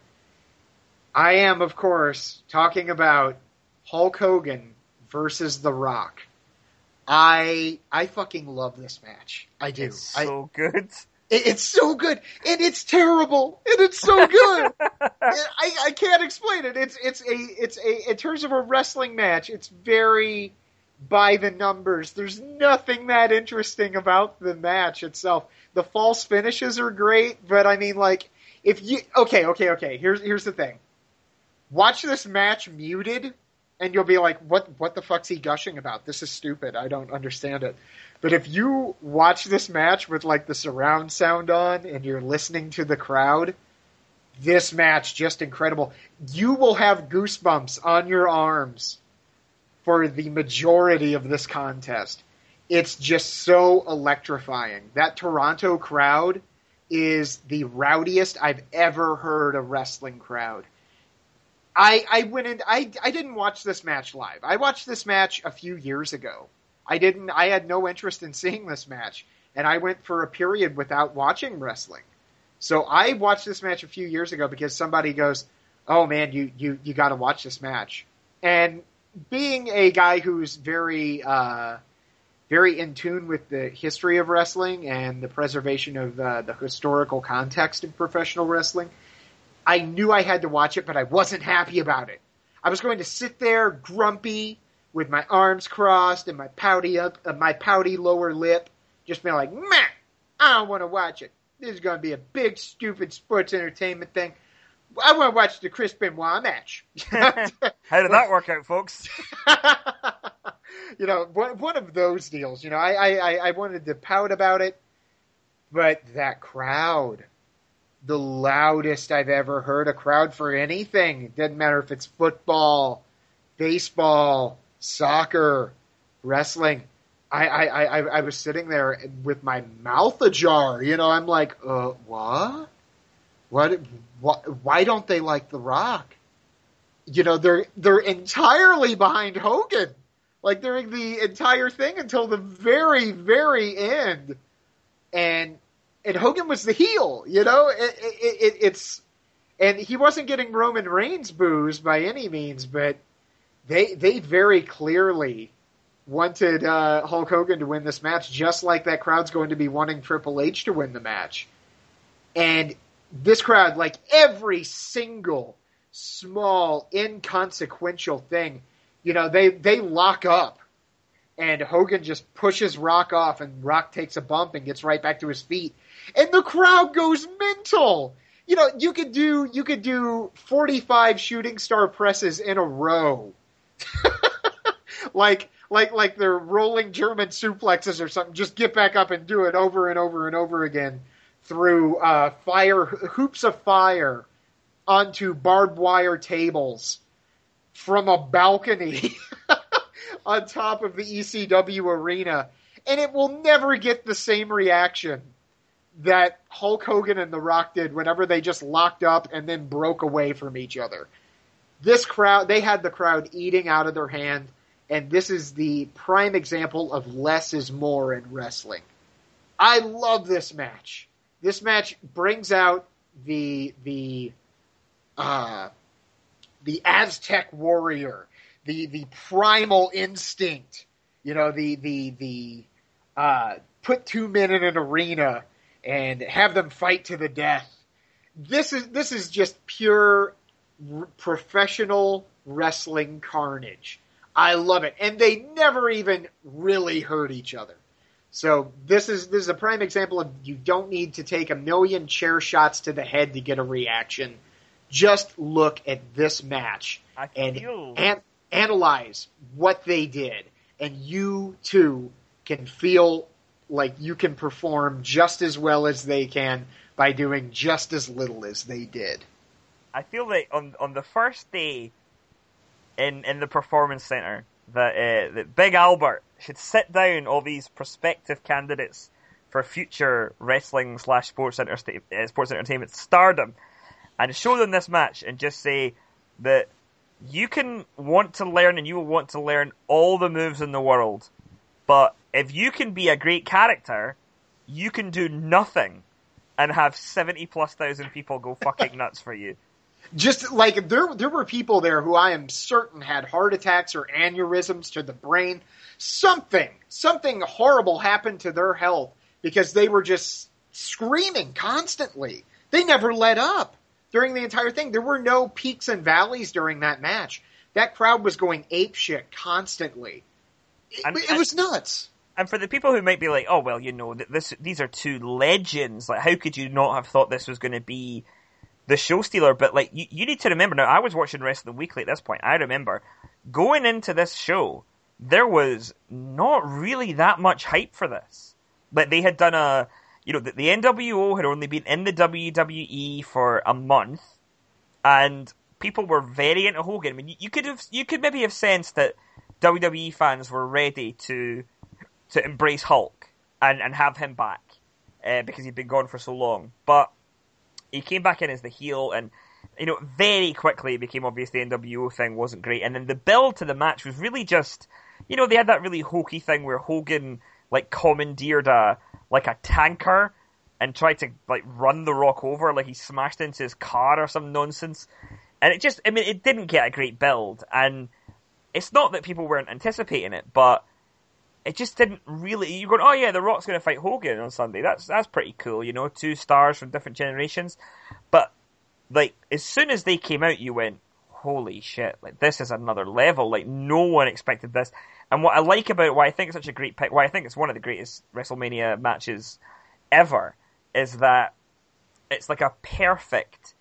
I am, of course, talking about Hulk Hogan versus The Rock. I fucking love this match. I do. It's so good. It's so good, and it's terrible, and it's so good. I can't explain it. It's in terms of a wrestling match, it's very by the numbers. There's nothing that interesting about the match itself. The false finishes are great, but I mean, like, if you okay. Here's the thing. Watch this match muted, and you'll be like, what the fuck's he gushing about? This is stupid. I don't understand it. But if you watch this match with, like, the surround sound on and you're listening to the crowd, this match, just incredible. You will have goosebumps on your arms for the majority of this contest. It's just so electrifying. That Toronto crowd is the rowdiest I've ever heard a wrestling crowd. I didn't watch this match live. I watched this match a few years ago. I had no interest in seeing this match, and I went for a period without watching wrestling. So I watched this match a few years ago because somebody goes, "Oh man, you got to watch this match." And being a guy who's very in tune with the history of wrestling and the preservation of the historical context of professional wrestling, I knew I had to watch it, but I wasn't happy about it. I was going to sit there grumpy with my arms crossed and my pouty lower lip, just being like, "Meh, I don't want to watch it. This is going to be a big, stupid sports entertainment thing. I want to watch the Chris Benoit match." How did that work out, folks? You know, one of those deals. You know, I wanted to pout about it, but that crowd, the loudest I've ever heard a crowd for anything. It doesn't matter if it's football, baseball, soccer, wrestling. I was sitting there with my mouth ajar. You know, I'm like, what? Why don't they like The Rock? You know, they're entirely behind Hogan, like during the entire thing until the very, very end, and Hogan was the heel. You know, it's and he wasn't getting Roman Reigns boos by any means, but they very clearly wanted Hulk Hogan to win this match, just like that crowd's going to be wanting Triple H to win the match. And this crowd, like every single small, inconsequential thing, you know, they lock up. And Hogan just pushes Rock off, and Rock takes a bump and gets right back to his feet. And the crowd goes mental. You know, you could do 45 shooting star presses in a row. like they're rolling German suplexes or something. Just get back up and do it over and over and over again through hoops of fire onto barbed wire tables from a balcony on top of the ECW arena. And it will never get the same reaction that Hulk Hogan and The Rock did whenever they just locked up and then broke away from each other. This crowd, they had the crowd eating out of their hand, and this is the prime example of less is more in wrestling. I love this match. This match brings out the Aztec warrior, the primal instinct, you know, the put two men in an arena and have them fight to the death. This is just pure professional wrestling carnage. I love it. And they never even really hurt each other. So this is a prime example of you don't need to take a million chair shots to the head to get a reaction. Just look at this match and analyze what they did. And you, too, can feel like you can perform just as well as they can by doing just as little as they did. I feel like on the first day in the Performance Center that Big Albert should sit down all these prospective candidates for future wrestling / sports entertainment stardom and show them this match and just say that you can want to learn and you will want to learn all the moves in the world, but if you can be a great character, you can do nothing and have 70,000+ people go fucking nuts for you. Just like there were people there who I am certain had heart attacks or aneurysms to the brain. Something horrible happened to their health because they were just screaming constantly. They never let up during the entire thing. There were no peaks and valleys during that match. That crowd was going apeshit constantly. It was nuts. And for the people who might be like, oh, well, these are two legends. Like, how could you not have thought this was going to be the show stealer? But, like, you need to remember, now, I was watching Wrestling Weekly at this point. I remember going into this show, there was not really that much hype for this. Like, they had done the NWO had only been in the WWE for a month, and people were very into Hogan. I mean, you could maybe have sensed that WWE fans were ready to embrace Hulk and have him back because he'd been gone for so long. But he came back in as the heel, and very quickly it became obvious the NWO thing wasn't great. And then the build to the match was really just, they had that really hokey thing where Hogan like commandeered a tanker and tried to like run The Rock over, like he smashed into his car or some nonsense. And it didn't get a great build. And it's not that people weren't anticipating it, but it just didn't really. You're going, oh yeah, The Rock's going to fight Hogan on Sunday. That's pretty cool, 2 stars from different generations. But like as soon as they came out, you went, holy shit! Like this is another level. Like no one expected this. And what I like about it, why I think it's such a great pick, why I think it's one of the greatest WrestleMania matches ever, is that it's like a perfect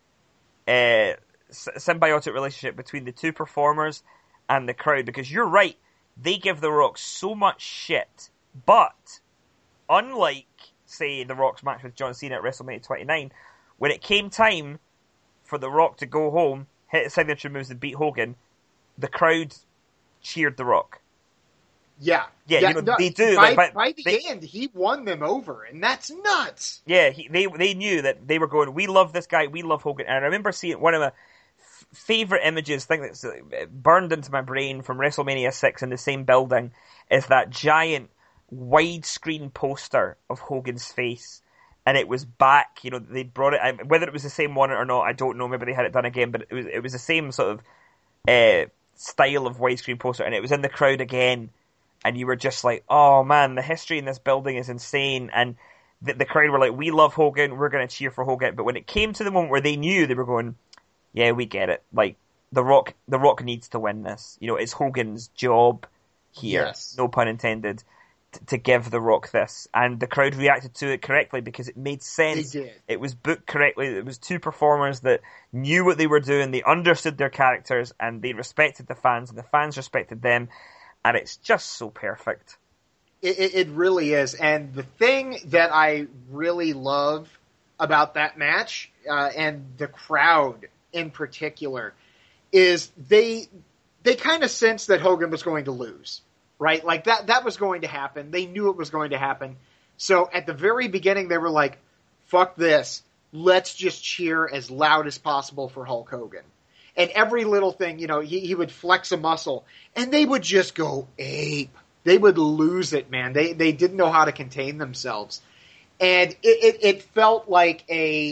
symbiotic relationship between the two performers and the crowd. Because you're right. They give The Rock so much shit, but unlike, say, The Rock's match with John Cena at WrestleMania 29, when it came time for The Rock to go home, hit his signature moves and beat Hogan, the crowd cheered The Rock. Yeah, they do. By the end, he won them over, and that's nuts. Yeah, they knew that they were going, we love this guy, we love Hogan. And I remember seeing one of my favorite images, thing that's burned into my brain from WrestleMania 6 in the same building, is that giant widescreen poster of Hogan's face, and it was back. They brought it. Whether it was the same one or not, I don't know. Maybe they had it done again, but it was the same sort of style of widescreen poster, and it was in the crowd again. And you were just like, oh man, the history in this building is insane. And the crowd were like, we love Hogan, we're going to cheer for Hogan. But when it came to the moment where they knew, they were going, yeah, we get it. Like, The Rock needs to win this. It's Hogan's job here, yes. No pun intended, to give The Rock this. And the crowd reacted to it correctly because it made sense. They did. It was booked correctly. It was two performers that knew what they were doing. They understood their characters, and they respected the fans, and the fans respected them. And it's just so perfect. It really is. And the thing that I really love about that match, and the crowd in particular, is they kind of sensed that Hogan was going to lose, right? Like that was going to happen. They knew it was going to happen. So at the very beginning, they were like, fuck this. Let's just cheer as loud as possible for Hulk Hogan. And every little thing, he would flex a muscle, and they would just go ape. They would lose it, man. They didn't know how to contain themselves. And it felt like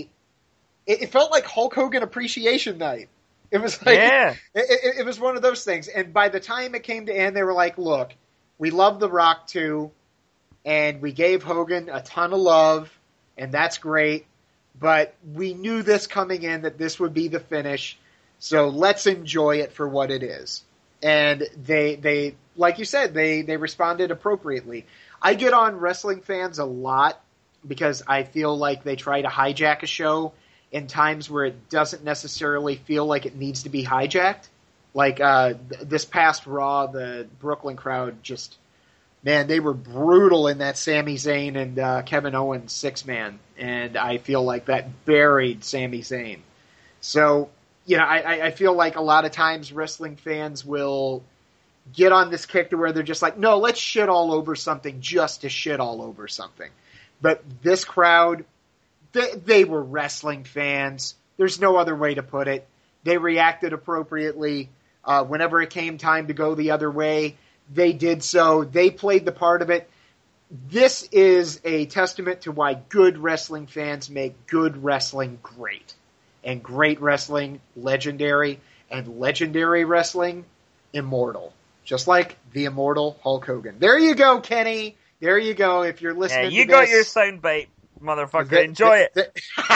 it felt like Hulk Hogan Appreciation Night. It was like, yeah. It was one of those things. And by the time it came to end, they were like, look, we love The Rock too, and we gave Hogan a ton of love, and that's great. But we knew this coming in, that this would be the finish. So let's enjoy it for what it is. And they like you said, they responded appropriately. I get on wrestling fans a lot because I feel like they try to hijack a show in times where it doesn't necessarily feel like it needs to be hijacked. Like this past Raw, the Brooklyn crowd just, man, they were brutal in that Sami Zayn and Kevin Owens 6-man. And I feel like that buried Sami Zayn. So, I feel like a lot of times wrestling fans will get on this kick to where they're just like, no, let's shit all over something just to shit all over something. But this crowd, they were wrestling fans. There's no other way to put it. They reacted appropriately. Whenever it came time to go the other way, they did so. They played the part of it. This is a testament to why good wrestling fans make good wrestling great. And great wrestling, legendary, and legendary wrestling, immortal. Just like the immortal Hulk Hogan. There you go, Kenny. There you go. If you're listening to this. You got your soundbite. motherfucker. Enjoy it.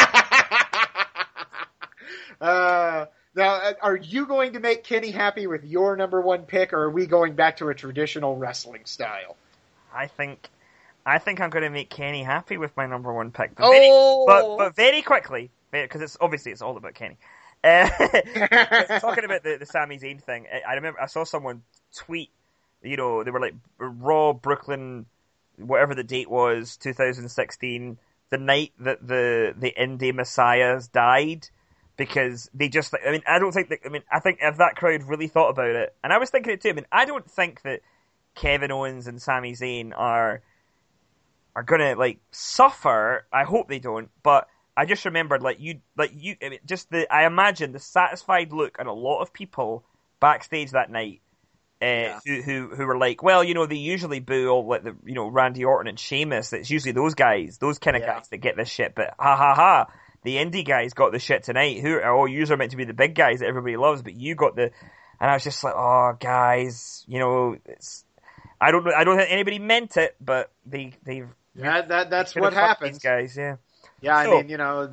Now, are you going to make Kenny happy with your number one pick, or are we going back to a traditional wrestling style? I think I'm going to make Kenny happy with my number one pick. But very quickly, because it's all about Kenny. Talking about the Sami Zayn thing, I remember I saw someone tweet, they were like, Raw, Brooklyn, whatever the date was, 2016, the night that the Indie Messiahs died, because they just, I think if that crowd really thought about it, and I was thinking it too, I don't think that Kevin Owens and Sami Zayn are gonna, like, suffer. I hope they don't, but I just remembered, I imagine the satisfied look on a lot of people backstage that night, who were like, well, they usually boo all, like, Randy Orton and Sheamus. It's usually those guys, those kind of guys that get this shit, but the indie guys got the shit tonight. You are meant to be the big guys that everybody loves, but you got and I was just like, oh, guys, I don't think anybody meant it, but they've that's what happens, guys. Yeah. Yeah, so,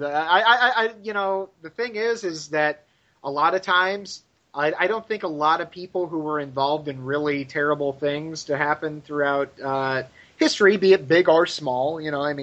the thing is that a lot of times, I don't think a lot of people who were involved in really terrible things to happen throughout history, be it big or small,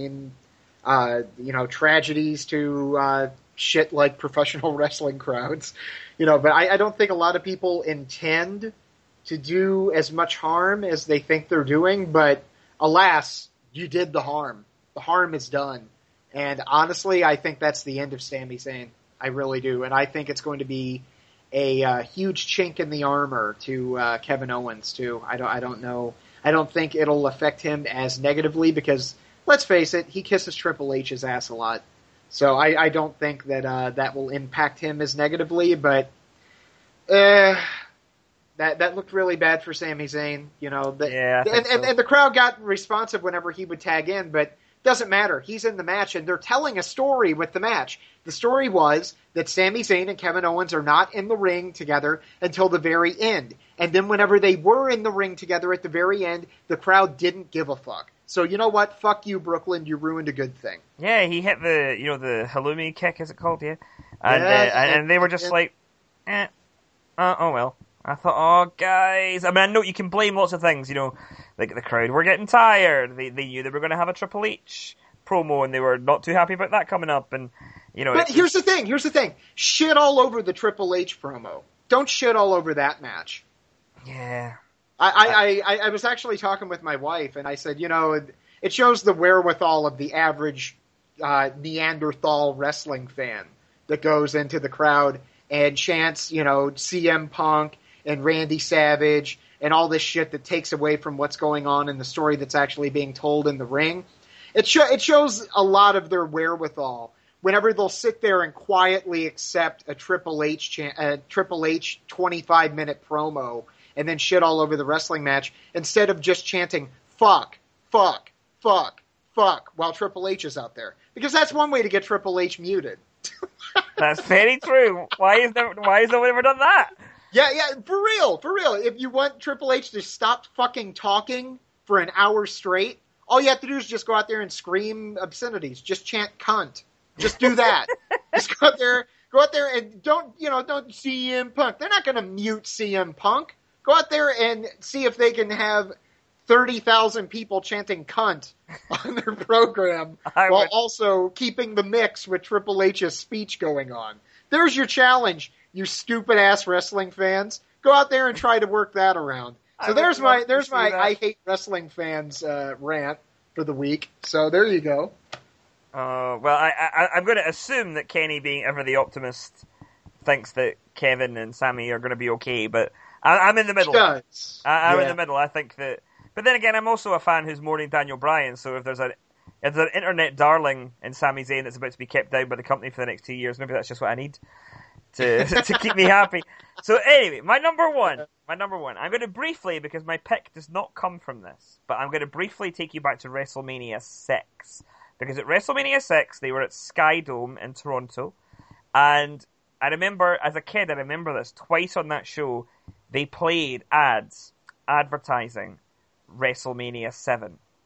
tragedies to shit like professional wrestling crowds, but I don't think a lot of people intend to do as much harm as they think they're doing, but alas, you did the harm. The harm is done. And honestly, I think that's the end of Sami Zayn. I really do. And I think it's going to be a huge chink in the armor to Kevin Owens, too. I don't know. I don't think it'll affect him as negatively because, let's face it, he kisses Triple H's ass a lot. So I don't think that that will impact him as negatively, but that looked really bad for Sami Zayn. And the crowd got responsive whenever he would tag in, but doesn't matter. He's in the match, and they're telling a story with the match. The story was that Sami Zayn and Kevin Owens are not in the ring together until the very end. And then whenever they were in the ring together at the very end, the crowd didn't give a fuck. So you know what? Fuck you, Brooklyn. You ruined a good thing. Yeah, he hit the halloumi kick, is it called? Yeah. And they were just like, oh well. I thought, oh, guys. I know you can blame lots of things, like the crowd were getting tired. They knew they were going to have a Triple H promo, and they were not too happy about that coming up. And But here's the thing. Shit all over the Triple H promo. Don't shit all over that match. Yeah. I was actually talking with my wife, and I said, it shows the wherewithal of the average Neanderthal wrestling fan that goes into the crowd and chants, CM Punk and Randy Savage and all this shit that takes away from what's going on in the story that's actually being told in the ring. It shows a lot of their wherewithal whenever they'll sit there and quietly accept a Triple H 25-minute promo and then shit all over the wrestling match instead of just chanting fuck, fuck, fuck, fuck while Triple H is out there. Because that's one way to get Triple H muted. That's very true. Why has no one ever done that? Yeah, for real. If you want Triple H to stop fucking talking for an hour straight, all you have to do is just go out there and scream obscenities. Just chant cunt. Just do that. Just go out there and don't CM Punk. They're not going to mute CM Punk. Go out there and see if they can have 30,000 people chanting cunt on their program while also keeping the mix with Triple H's speech going on. There's your challenge, you stupid ass wrestling fans. Go out there and try to work that around. So there's my I hate wrestling fans rant for the week. So there you go. Well, I'm going to assume that Kenny, being ever the optimist, thinks that Kevin and Sami are going to be okay, but I'm in the middle. I'm in the middle. I think that. But then again, I'm also a fan who's mourning Daniel Bryan, so if there's an internet darling in Sami Zayn that's about to be kept down by the company for the next 2 years, maybe that's just what I need to keep me happy. So anyway, my number one. I'm going to briefly, because my pick does not come from this, but I'm going to briefly take you back to WrestleMania 6. Because at WrestleMania 6, they were at Sky Dome in Toronto, and I remember, as a kid, this, twice on that show, they played ads, advertising WrestleMania 7.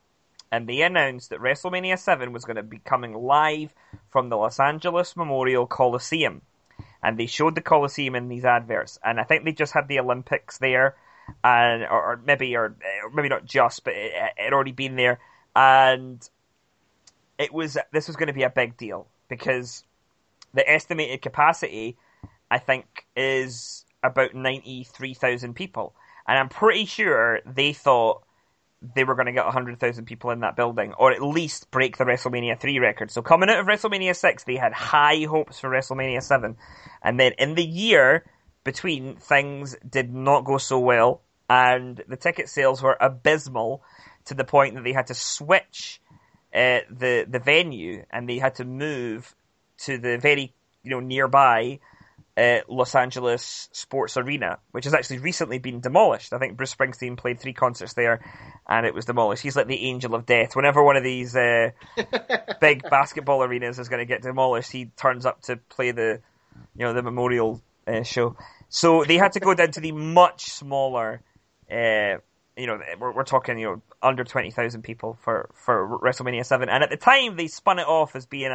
and they announced that WrestleMania 7 was going to be coming live from the Los Angeles Memorial Coliseum. And they showed the Coliseum in these adverts, and I think they just had the Olympics there, and or maybe not just, but it had already been there, and this was going to be a big deal because the estimated capacity, I think, is about 93,000 people, and I'm pretty sure they thought they were going to get 100,000 people in that building, or at least break the WrestleMania 3 record. So coming out of WrestleMania 6, they had high hopes for WrestleMania 7. And then in the year between, things did not go so well, and the ticket sales were abysmal to the point that they had to switch the venue, and they had to move to the very nearby Los Angeles Sports Arena, which has actually recently been demolished. I think Bruce Springsteen played 3 concerts there, and it was demolished. He's like the angel of death. Whenever one of these big basketball arenas is going to get demolished, he turns up to play the memorial show. So they had to go down to the much smaller, we're talking under 20,000 people for WrestleMania 7. And at the time, they spun it off as being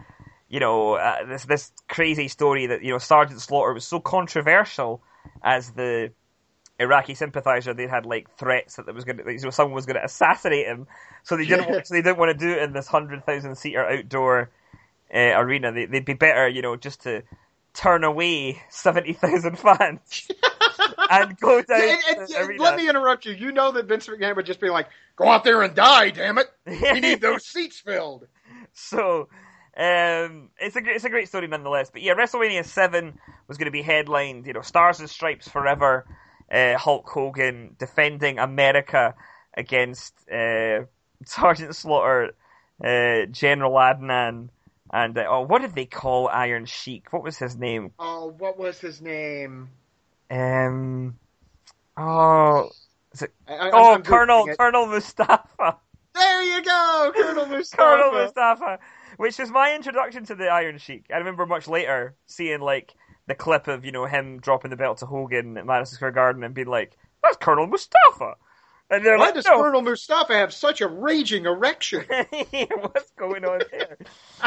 this crazy story that, Sergeant Slaughter was so controversial as the Iraqi sympathizer. They had threats that there was someone was going to assassinate him. So they didn't want to do it in this 100,000 seater outdoor arena. They'd be better, just to turn away 70,000 fans and go down to the arena. Let me interrupt you. You know that Vince McMahon would just be like, "Go out there and die, damn it! We need those seats filled." So. It's a great story nonetheless. But yeah, WrestleMania 7 was going to be headlined, Stars and Stripes Forever, Hulk Hogan defending America against Sergeant Slaughter, General Adnan, and what did they call Iron Sheik? What was his name? Oh, what was his name? Colonel Mustafa. There you go, Colonel Mustafa. Colonel Mustafa. Which was my introduction to the Iron Sheik. I remember much later seeing the clip of him dropping the belt to Hogan at Madison Square Garden and being like, "That's Colonel Mustafa." And they're Why does Colonel Mustafa have such a raging erection? What's going on there?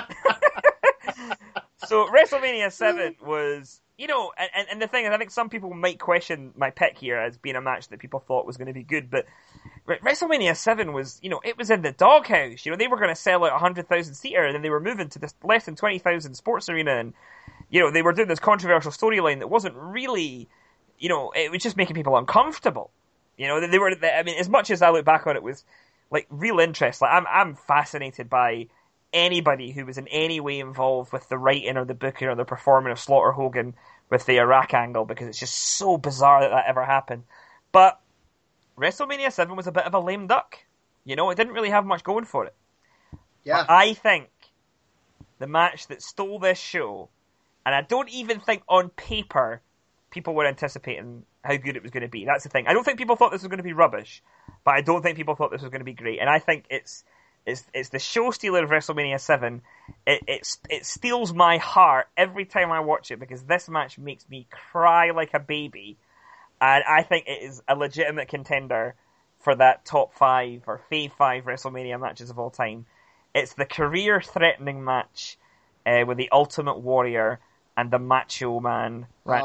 So WrestleMania 7 was, and the thing is, I think some people might question my pick here as being a match that people thought was going to be good, but WrestleMania 7 was, it was in the doghouse. They were going to sell out 100,000 seater, and then they were moving to this less than 20,000 sports arena, and, they were doing this controversial storyline that wasn't really, it was just making people uncomfortable. They were, as much as I look back on it with, real interest, I'm fascinated by anybody who was in any way involved with the writing or the booking or the performing of Slaughter Hogan with the Iraq angle, because it's just so bizarre that ever happened. But WrestleMania 7 was a bit of a lame duck. It didn't really have much going for it. Yeah. But I think the match that stole this show, and I don't even think on paper people were anticipating how good it was going to be. That's the thing. I don't think people thought this was going to be rubbish, but I don't think people thought this was going to be great. And I think it's the show stealer of WrestleMania 7. It steals my heart every time I watch it, because this match makes me cry like a baby. And I think it is a legitimate contender for that top 5 or fave 5 WrestleMania matches of all time. It's the career-threatening match with the Ultimate Warrior and the Macho Man,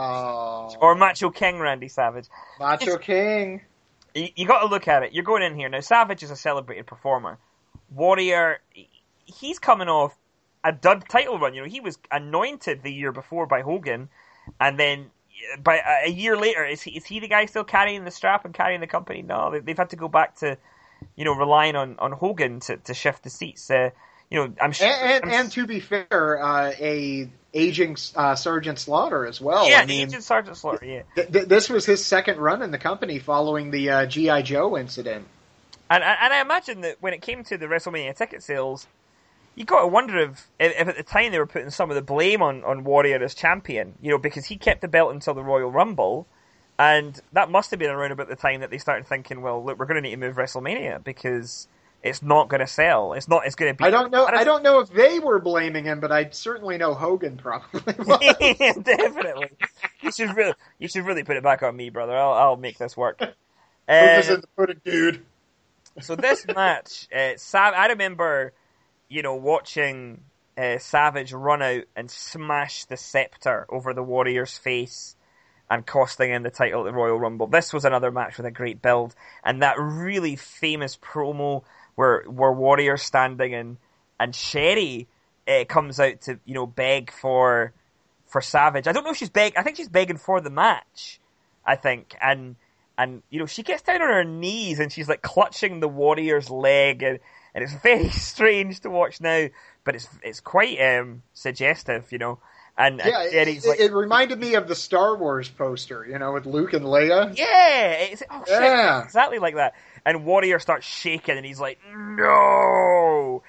or Macho King Randy Savage. Macho King. You got to look at it. You're going in here now. Savage is a celebrated performer. Warrior, he's coming off a dud title run. He was anointed the year before by Hogan, and then by a year later, is he the guy still carrying the strap and carrying the company? No, they've had to go back to, relying on Hogan to shift the seats. I'm sure. And to be fair, a aging Sergeant Slaughter as well. Yeah, aging Sergeant Slaughter. Yeah. This was his second run in the company following the G.I. Joe incident. And I imagine that when it came to the WrestleMania ticket sales, you got to wonder if at the time they were putting some of the blame on Warrior as champion, because he kept the belt until the Royal Rumble, and that must have been around about the time that they started thinking, well, look, we're going to need to move WrestleMania because it's not going to sell. It's going to be. I don't know if they were blaming him, but I certainly know Hogan probably was. Yeah, definitely. You should really put it back on me, brother. I'll make this work. Hogan's in the pudding, dude. So this match, I remember, watching Savage run out and smash the scepter over the Warrior's face and costing him the title at the Royal Rumble. This was another match with a great build, and that really famous promo where Warrior's standing and Sherry comes out to beg for Savage. I don't know if she's begging. I think she's begging for the match. I think and she gets down on her knees and she's like clutching the Warrior's leg and it's very strange to watch now, but it's quite suggestive, And yeah, it reminded me of the Star Wars poster, with Luke and Leia. Yeah, shit, exactly like that. And Warrior starts shaking, and he's like, "No!"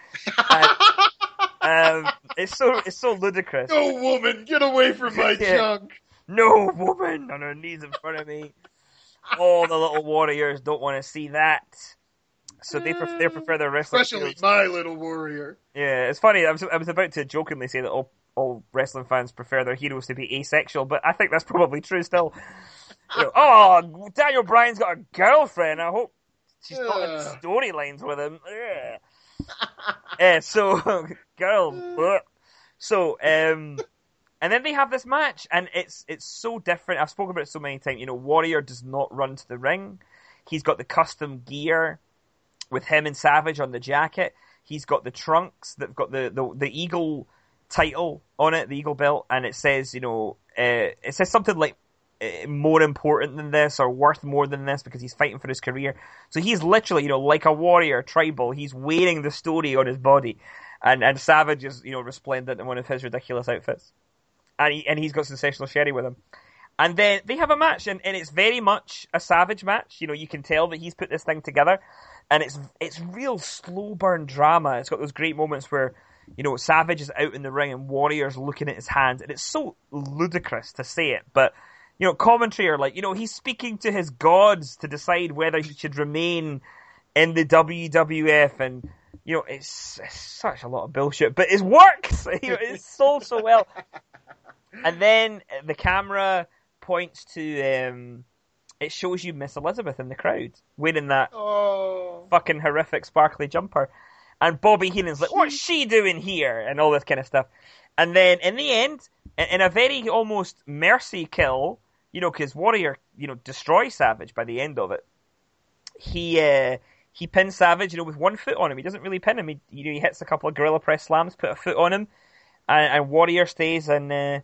And, it's so ludicrous. No woman, get away from my junk. No woman on her knees in front of me. All the little warriors don't want to see that, so they prefer their wrestling. Especially my little warrior. Yeah, it's funny. I was about to jokingly say that all wrestling fans prefer their heroes to be asexual, but I think that's probably true still. Oh, Daniel Bryan's got a girlfriend. I hope she's not in storylines with him. So, girl. So, and then they have this match, and it's so different. I've spoken about it so many times. Warrior does not run to the ring. He's got the custom gear with him and Savage on the jacket. He's got the trunks that've got the Eagle title on it, the Eagle belt, and it says, it says something like more important than this or worth more than this because he's fighting for his career. So he's literally, like a warrior tribal. He's wearing the story on his body, and Savage is, resplendent in one of his ridiculous outfits, and he's got Sensational Sherry with him. And then they have a match, and it's very much a Savage match. You can tell that he's put this thing together, and it's real slow burn drama. It's got those great moments where Savage is out in the ring and Warrior's looking at his hands, and it's so ludicrous to say it, but commentary are like, he's speaking to his gods to decide whether he should remain in the WWF, and it's such a lot of bullshit, but it works. It's sold so well. And then the camera points to it shows you Miss Elizabeth in the crowd wearing that fucking horrific sparkly jumper. And Bobby Heenan's like, what's she doing here? And all this kind of stuff. And then, in the end, in a very almost mercy kill, because Warrior, destroys Savage by the end of it, he pins Savage, with one foot on him. He doesn't really pin him. He hits a couple of Gorilla Press slams, put a foot on him, and Warrior stays, and,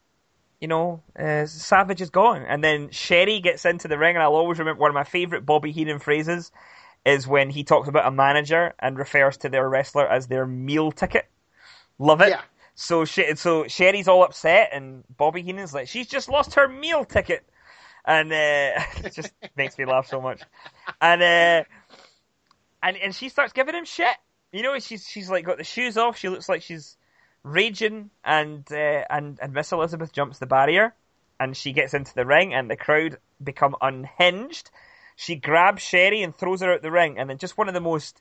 Savage is gone. And then Sherry gets into the ring, and I'll always remember one of my favourite Bobby Heenan phrases is when he talks about a manager and refers to their wrestler as their meal ticket. Love it. Yeah. So Sherry's all upset, and Bobby Heenan's like, she's just lost her meal ticket. And it just makes me laugh so much. And she starts giving him shit. She's like got the shoes off. She looks like she's raging, and Miss Elizabeth jumps the barrier, and she gets into the ring, and the crowd become unhinged. She grabs Sherry and throws her out the ring, and then just one of the most,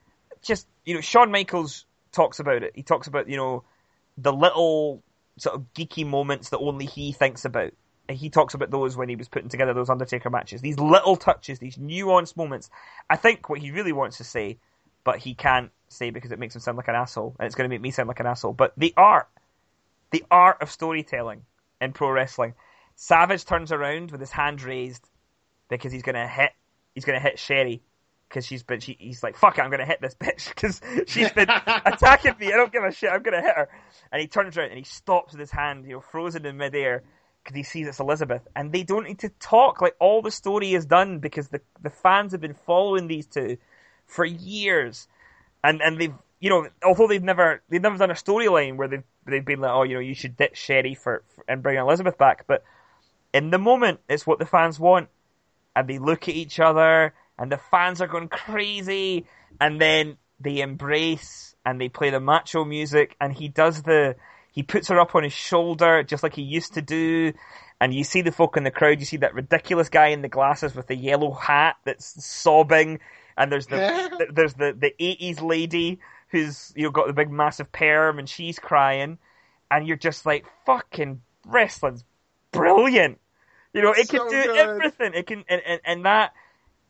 Shawn Michaels talks about it. He talks about, the little sort of geeky moments that only he thinks about. And he talks about those when he was putting together those Undertaker matches. These little touches, these nuanced moments. I think what he really wants to say, but he can't say because it makes him sound like an asshole, and it's going to make me sound like an asshole. But the art of storytelling in pro wrestling. Savage turns around with his hand raised, because he's gonna hit Sherry, because he's like, fuck it, I'm gonna hit this bitch because she's been attacking me. I don't give a shit. I'm gonna hit her. And he turns around and he stops with his hand, frozen in midair, because he sees it's Elizabeth, and they don't need to talk. Like, all the story is done because the fans have been following these two for years, and they've although they've never done a storyline where they've been like, you should ditch Sherry and bring Elizabeth back, but in the moment it's what the fans want. And they look at each other, and the fans are going crazy, and then they embrace, and they play the macho music, and he puts her up on his shoulder, just like he used to do, and you see the folk in the crowd, you see that ridiculous guy in the glasses with the yellow hat that's sobbing, and there's the 80s lady who's, got the big massive perm, and she's crying, and you're just like, fucking wrestling's brilliant. It can do everything. It can, and that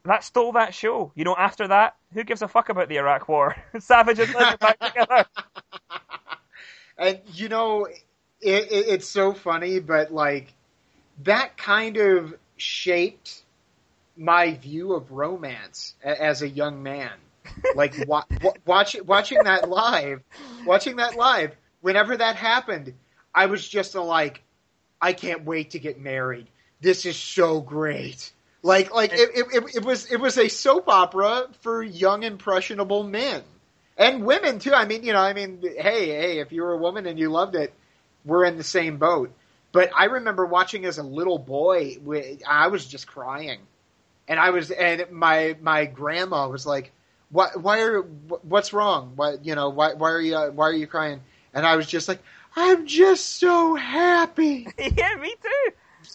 that stole that show. You know, after that, who gives a fuck about the Iraq War? Savage and Liz are back together. And, you know, it's so funny, but, like, that kind of shaped my view of romance as a young man. Like, watching that live, whenever that happened, I was just like, I can't wait to get married. This is so great. It was a soap opera for young impressionable men and women too. I mean, hey, if you were a woman and you loved it, we're in the same boat. But I remember watching as a little boy, I was just crying, and my grandma was like, what's wrong? Why are you crying? And I was just like, I'm just so happy. Yeah, me too.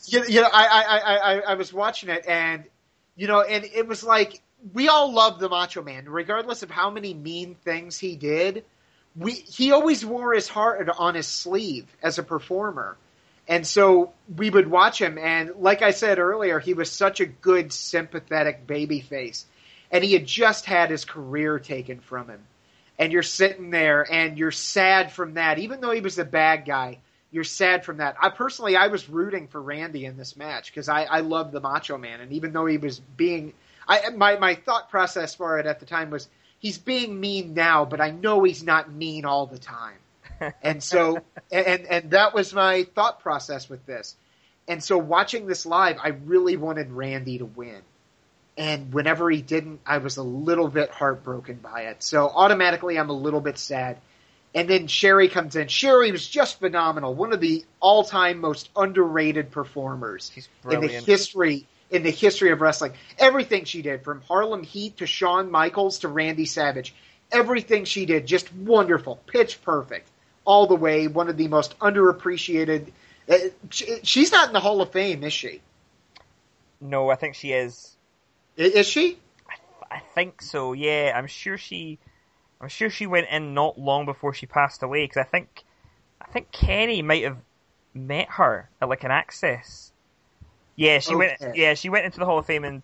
I was watching it, and and it was like, we all loved the Macho Man, regardless of how many mean things he did. He always wore his heart on his sleeve as a performer, and so we would watch him. And like I said earlier, he was such a good, sympathetic babyface, and he had just had his career taken from him. And you're sitting there, and you're sad from that, even though he was the bad guy. You're sad from that. I was rooting for Randy in this match because I loved the Macho Man, and even though he was being, my thought process for it at the time was, he's being mean now, but I know he's not mean all the time, and so and that was my thought process with this. And so watching this live, I really wanted Randy to win, and whenever he didn't, I was a little bit heartbroken by it. So automatically, I'm a little bit sad. And then Sherri comes in. Sherri was just phenomenal. One of the all-time most underrated performers in the history of wrestling. Everything she did, from Harlem Heat to Shawn Michaels to Randy Savage, everything she did, just wonderful, pitch perfect, all the way. One of the most underappreciated. She's not in the Hall of Fame, is she? No, I think she is. Is she? I think so. Yeah, I'm sure she went in not long before she passed away, because I think Kenny might have met her at like an Access. Yeah, she went into the Hall of Fame in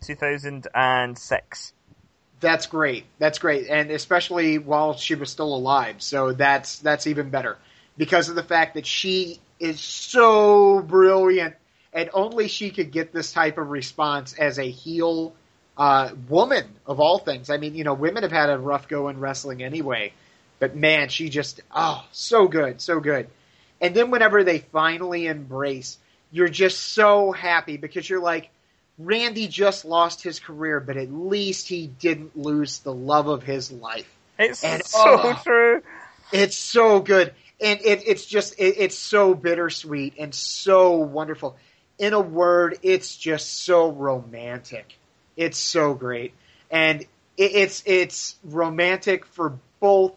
2006. That's great. And especially while she was still alive. So that's even better, because of the fact that she is so brilliant, and only she could get this type of response as a heel woman, of all things. I mean, women have had a rough go in wrestling anyway, but man, she just, so good. And then whenever they finally embrace, you're just so happy, because you're like, Randy just lost his career, but at least he didn't lose the love of his life. It's so true. It's so good. And it's so bittersweet and so wonderful. In a word, it's just so romantic. It's so great, and it's romantic for both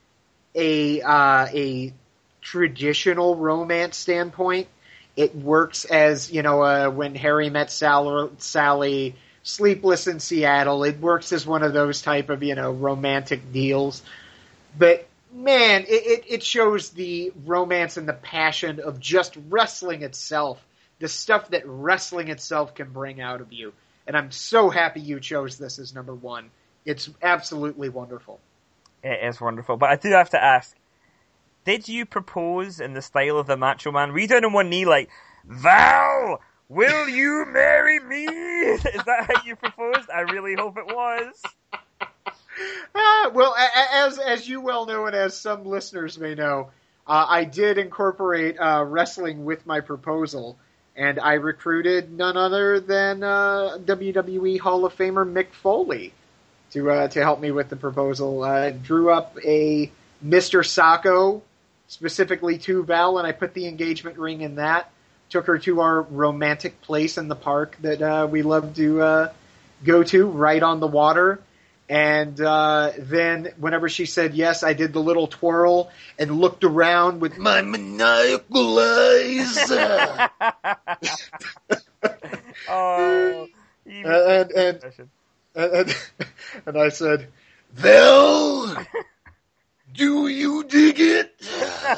a traditional romance standpoint. It works as when Harry Met Sally, Sleepless in Seattle. It works as one of those type of romantic deals, but man, it shows the romance and the passion of just wrestling itself, the stuff that wrestling itself can bring out of you. And I'm so happy you chose this as number one. It's absolutely wonderful. It is wonderful. But I do have to ask, did you propose in the style of the Macho Man? Were you down on one knee like, Val, will you marry me? Is that how you proposed? I really hope it was. Well, as you well know, and as some listeners may know, I did incorporate wrestling with my proposal. And I recruited none other than WWE Hall of Famer Mick Foley to help me with the proposal. Drew up a Mr. Sacco specifically to Val, and I put the engagement ring in that. Took her to our romantic place in the park that we love to go to, right on the water. And then whenever she said yes, I did the little twirl and looked around with my maniacal eyes. And I said, Val, do you dig it?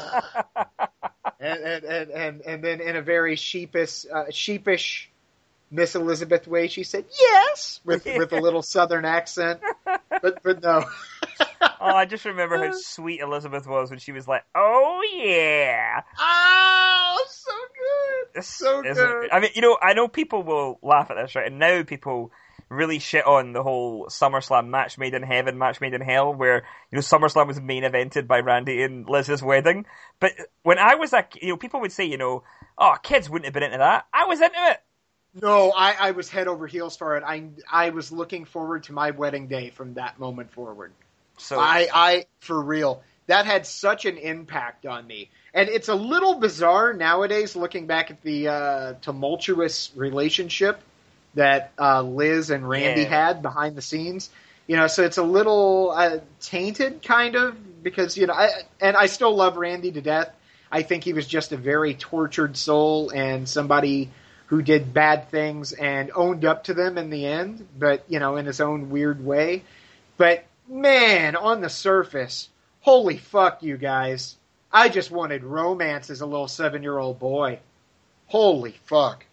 and then in a very sheepish Miss Elizabeth way, she said yes with a little Southern accent, but no. Oh, I just remember how sweet Elizabeth was when she was like, "Oh yeah, oh, so good, so good." I mean, I know people will laugh at this, right? And now people really shit on the whole SummerSlam match made in heaven, match made in hell, where SummerSlam was main evented by Randy and Liz's wedding. But when I was people would say, oh, kids wouldn't have been into that. I was into it. No, I was head over heels for it. I was looking forward to my wedding day from that moment forward. So I for real, that had such an impact on me. And it's a little bizarre nowadays looking back at the tumultuous relationship that Liz and Randy had behind the scenes. So it's a little tainted kind of because, I still love Randy to death. I think he was just a very tortured soul and somebody who did bad things and owned up to them in the end, but, in his own weird way. But, man, on the surface, holy fuck, you guys. I just wanted romance as a little 7-year-old boy. Holy fuck.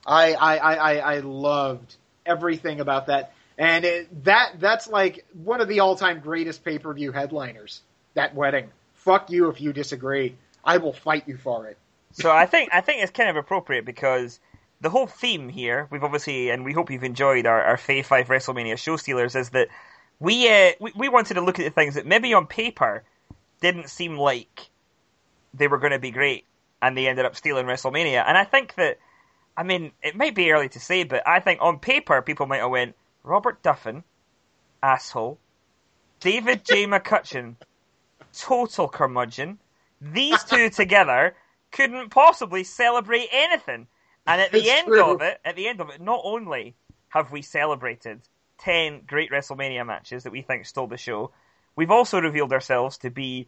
I loved everything about that. And that's like one of the all-time greatest pay-per-view headliners, that wedding. Fuck you if you disagree. I will fight you for it. So I think it's kind of appropriate because the whole theme here, we've obviously, and we hope you've enjoyed our Fave 5 WrestleMania show stealers, is that we wanted to look at the things that maybe on paper didn't seem like they were going to be great, and they ended up stealing WrestleMania. And I think that, it might be early to say, but I think on paper people might have went, Robert Duffin, asshole, David J. McCutcheon, total curmudgeon. These two together couldn't possibly celebrate anything. And at the end of it, not only have we celebrated 10 great WrestleMania matches that we think stole the show, we've also revealed ourselves to be,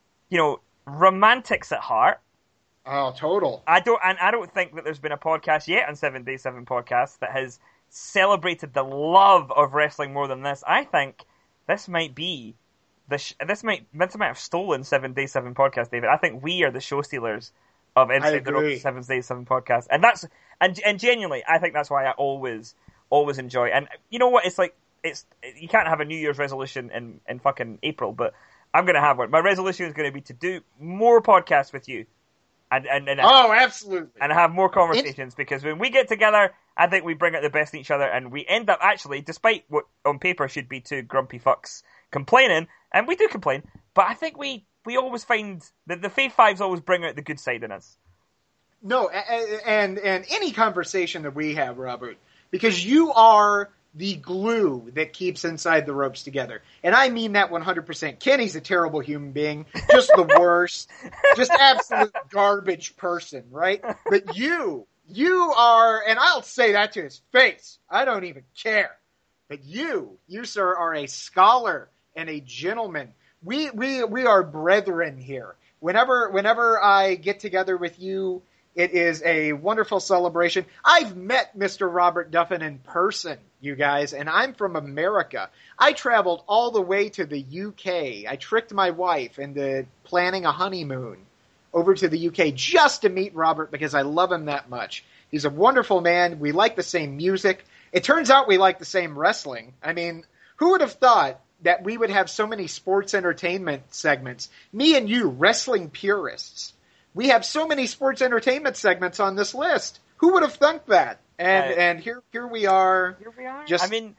romantics at heart. Oh, total. I don't think that there's been a podcast yet on 7 Day 7 Podcast that has celebrated the love of wrestling more than this. I think this might be this might have stolen 7 Day 7 Podcast, David. I think we are the show stealers of Inside the Rope 7 Day 7 Podcast, and genuinely, I think that's why I always enjoy. And you know what? It's like you can't have a New Year's resolution in fucking April, but I'm gonna have one. My resolution is gonna be to do more podcasts with you. And oh, absolutely. And have more conversations, because when we get together, I think we bring out the best in each other, and we end up actually, despite what on paper should be two grumpy fucks complaining, and we do complain, but I think we always find that the Fave Fives always bring out the good side in us. No, and any conversation that we have, Robert, because you are the glue that keeps Inside the Ropes together. And I mean that 100%. Kenny's a terrible human being, just the worst, just absolute garbage person, right? But you are, and I'll say that to his face, I don't even care. But you, sir, are a scholar and a gentleman. We are brethren here. Whenever I get together with you, it is a wonderful celebration. I've met Mr. Robert Duffin in person, you guys, and I'm from America. I traveled all the way to the UK. I tricked my wife into planning a honeymoon over to the UK just to meet Robert because I love him that much. He's a wonderful man. We like the same music. It turns out we like the same wrestling. I mean, who would have thought that we would have so many sports entertainment segments? Me and you, wrestling purists. We have so many sports entertainment segments on this list. Who would have thunk that? And here we are. Here we are. Just, I mean,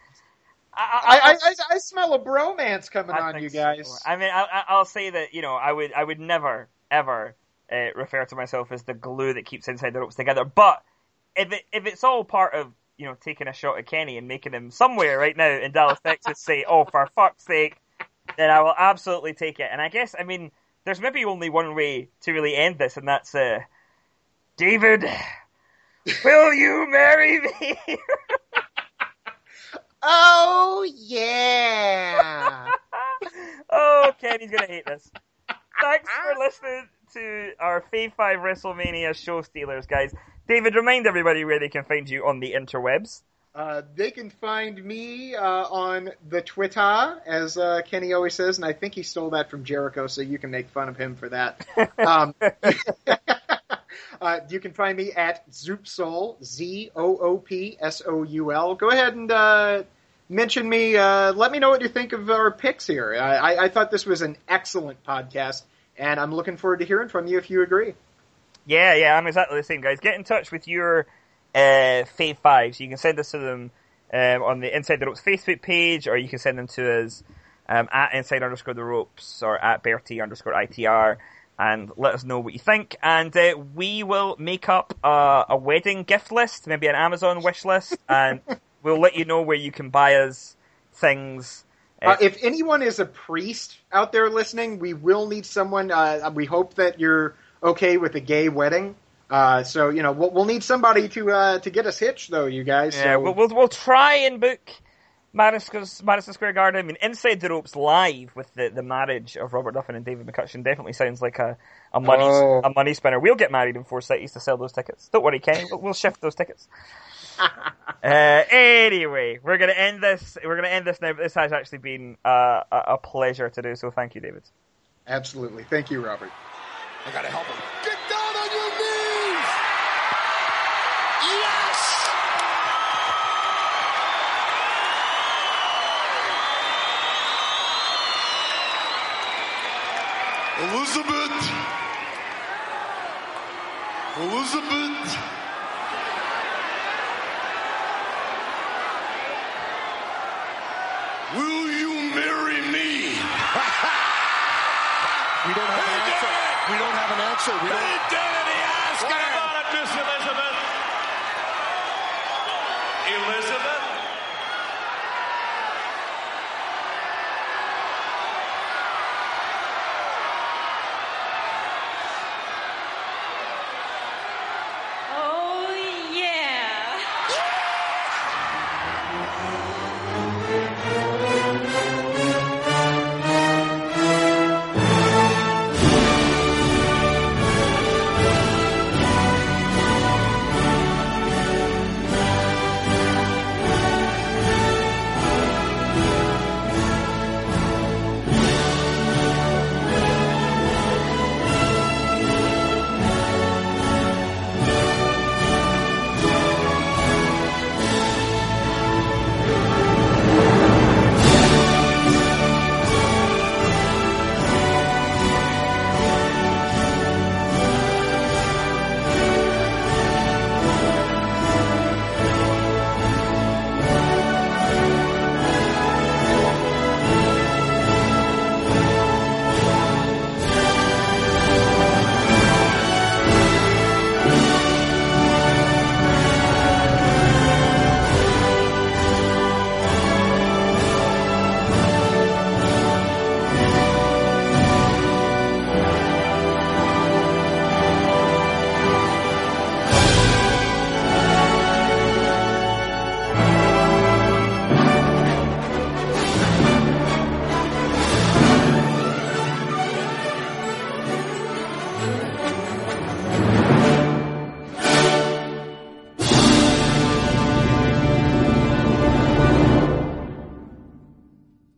I smell a bromance coming on you guys. So. I mean, I'll say that I would never ever refer to myself as the glue that keeps Inside the Ropes together. But if it's all part of taking a shot at Kenny and making him somewhere right now in Dallas, Texas, say, "Oh, for fuck's sake," then I will absolutely take it. And I guess, there's maybe only one way to really end this, and that's, David, will you marry me? Oh, yeah. Oh, Kenny's going to hate this. Thanks for listening to our Fave 5 WrestleMania show stealers, guys. David, remind everybody where they can find you on the interwebs. They can find me on the Twitter, as Kenny always says, and I think he stole that from Jericho, so you can make fun of him for that. You can find me at Zoopsoul, Zoopsoul. Go ahead and mention me. Let me know what you think of our picks here. I thought this was an excellent podcast, and I'm looking forward to hearing from you if you agree. Yeah, I'm exactly the same, guys. Get in touch with your Fave Fives. You can send us to them on the Inside the Ropes Facebook page, or you can send them to us at Inside_the_Ropes or at Bertie_ITR, and let us know what you think. And we will make up a wedding gift list, maybe an Amazon wish list, and we'll let you know where you can buy us things. If anyone is a priest out there listening, we will need someone. We hope that you're okay with a gay wedding. So we'll need somebody to get us hitched, though, you guys. Yeah, so. we'll try and book Madison Square Garden. I mean, Inside the Ropes live with the marriage of Robert Duffin and David McCutcheon definitely sounds like a money spinner. We'll get married in 4 cities to sell those tickets. Don't worry, Kenny. We'll shift those tickets. Anyway, we're gonna end this. We're gonna end this now. But this has actually been a pleasure to do. So thank you, David. Absolutely, thank you, Robert. I gotta help him. Get down on your knees! Yes! Elizabeth! Will you marry me? We don't have an answer. We don't have an answer. He did it! He asked What about it, Miss Elizabeth?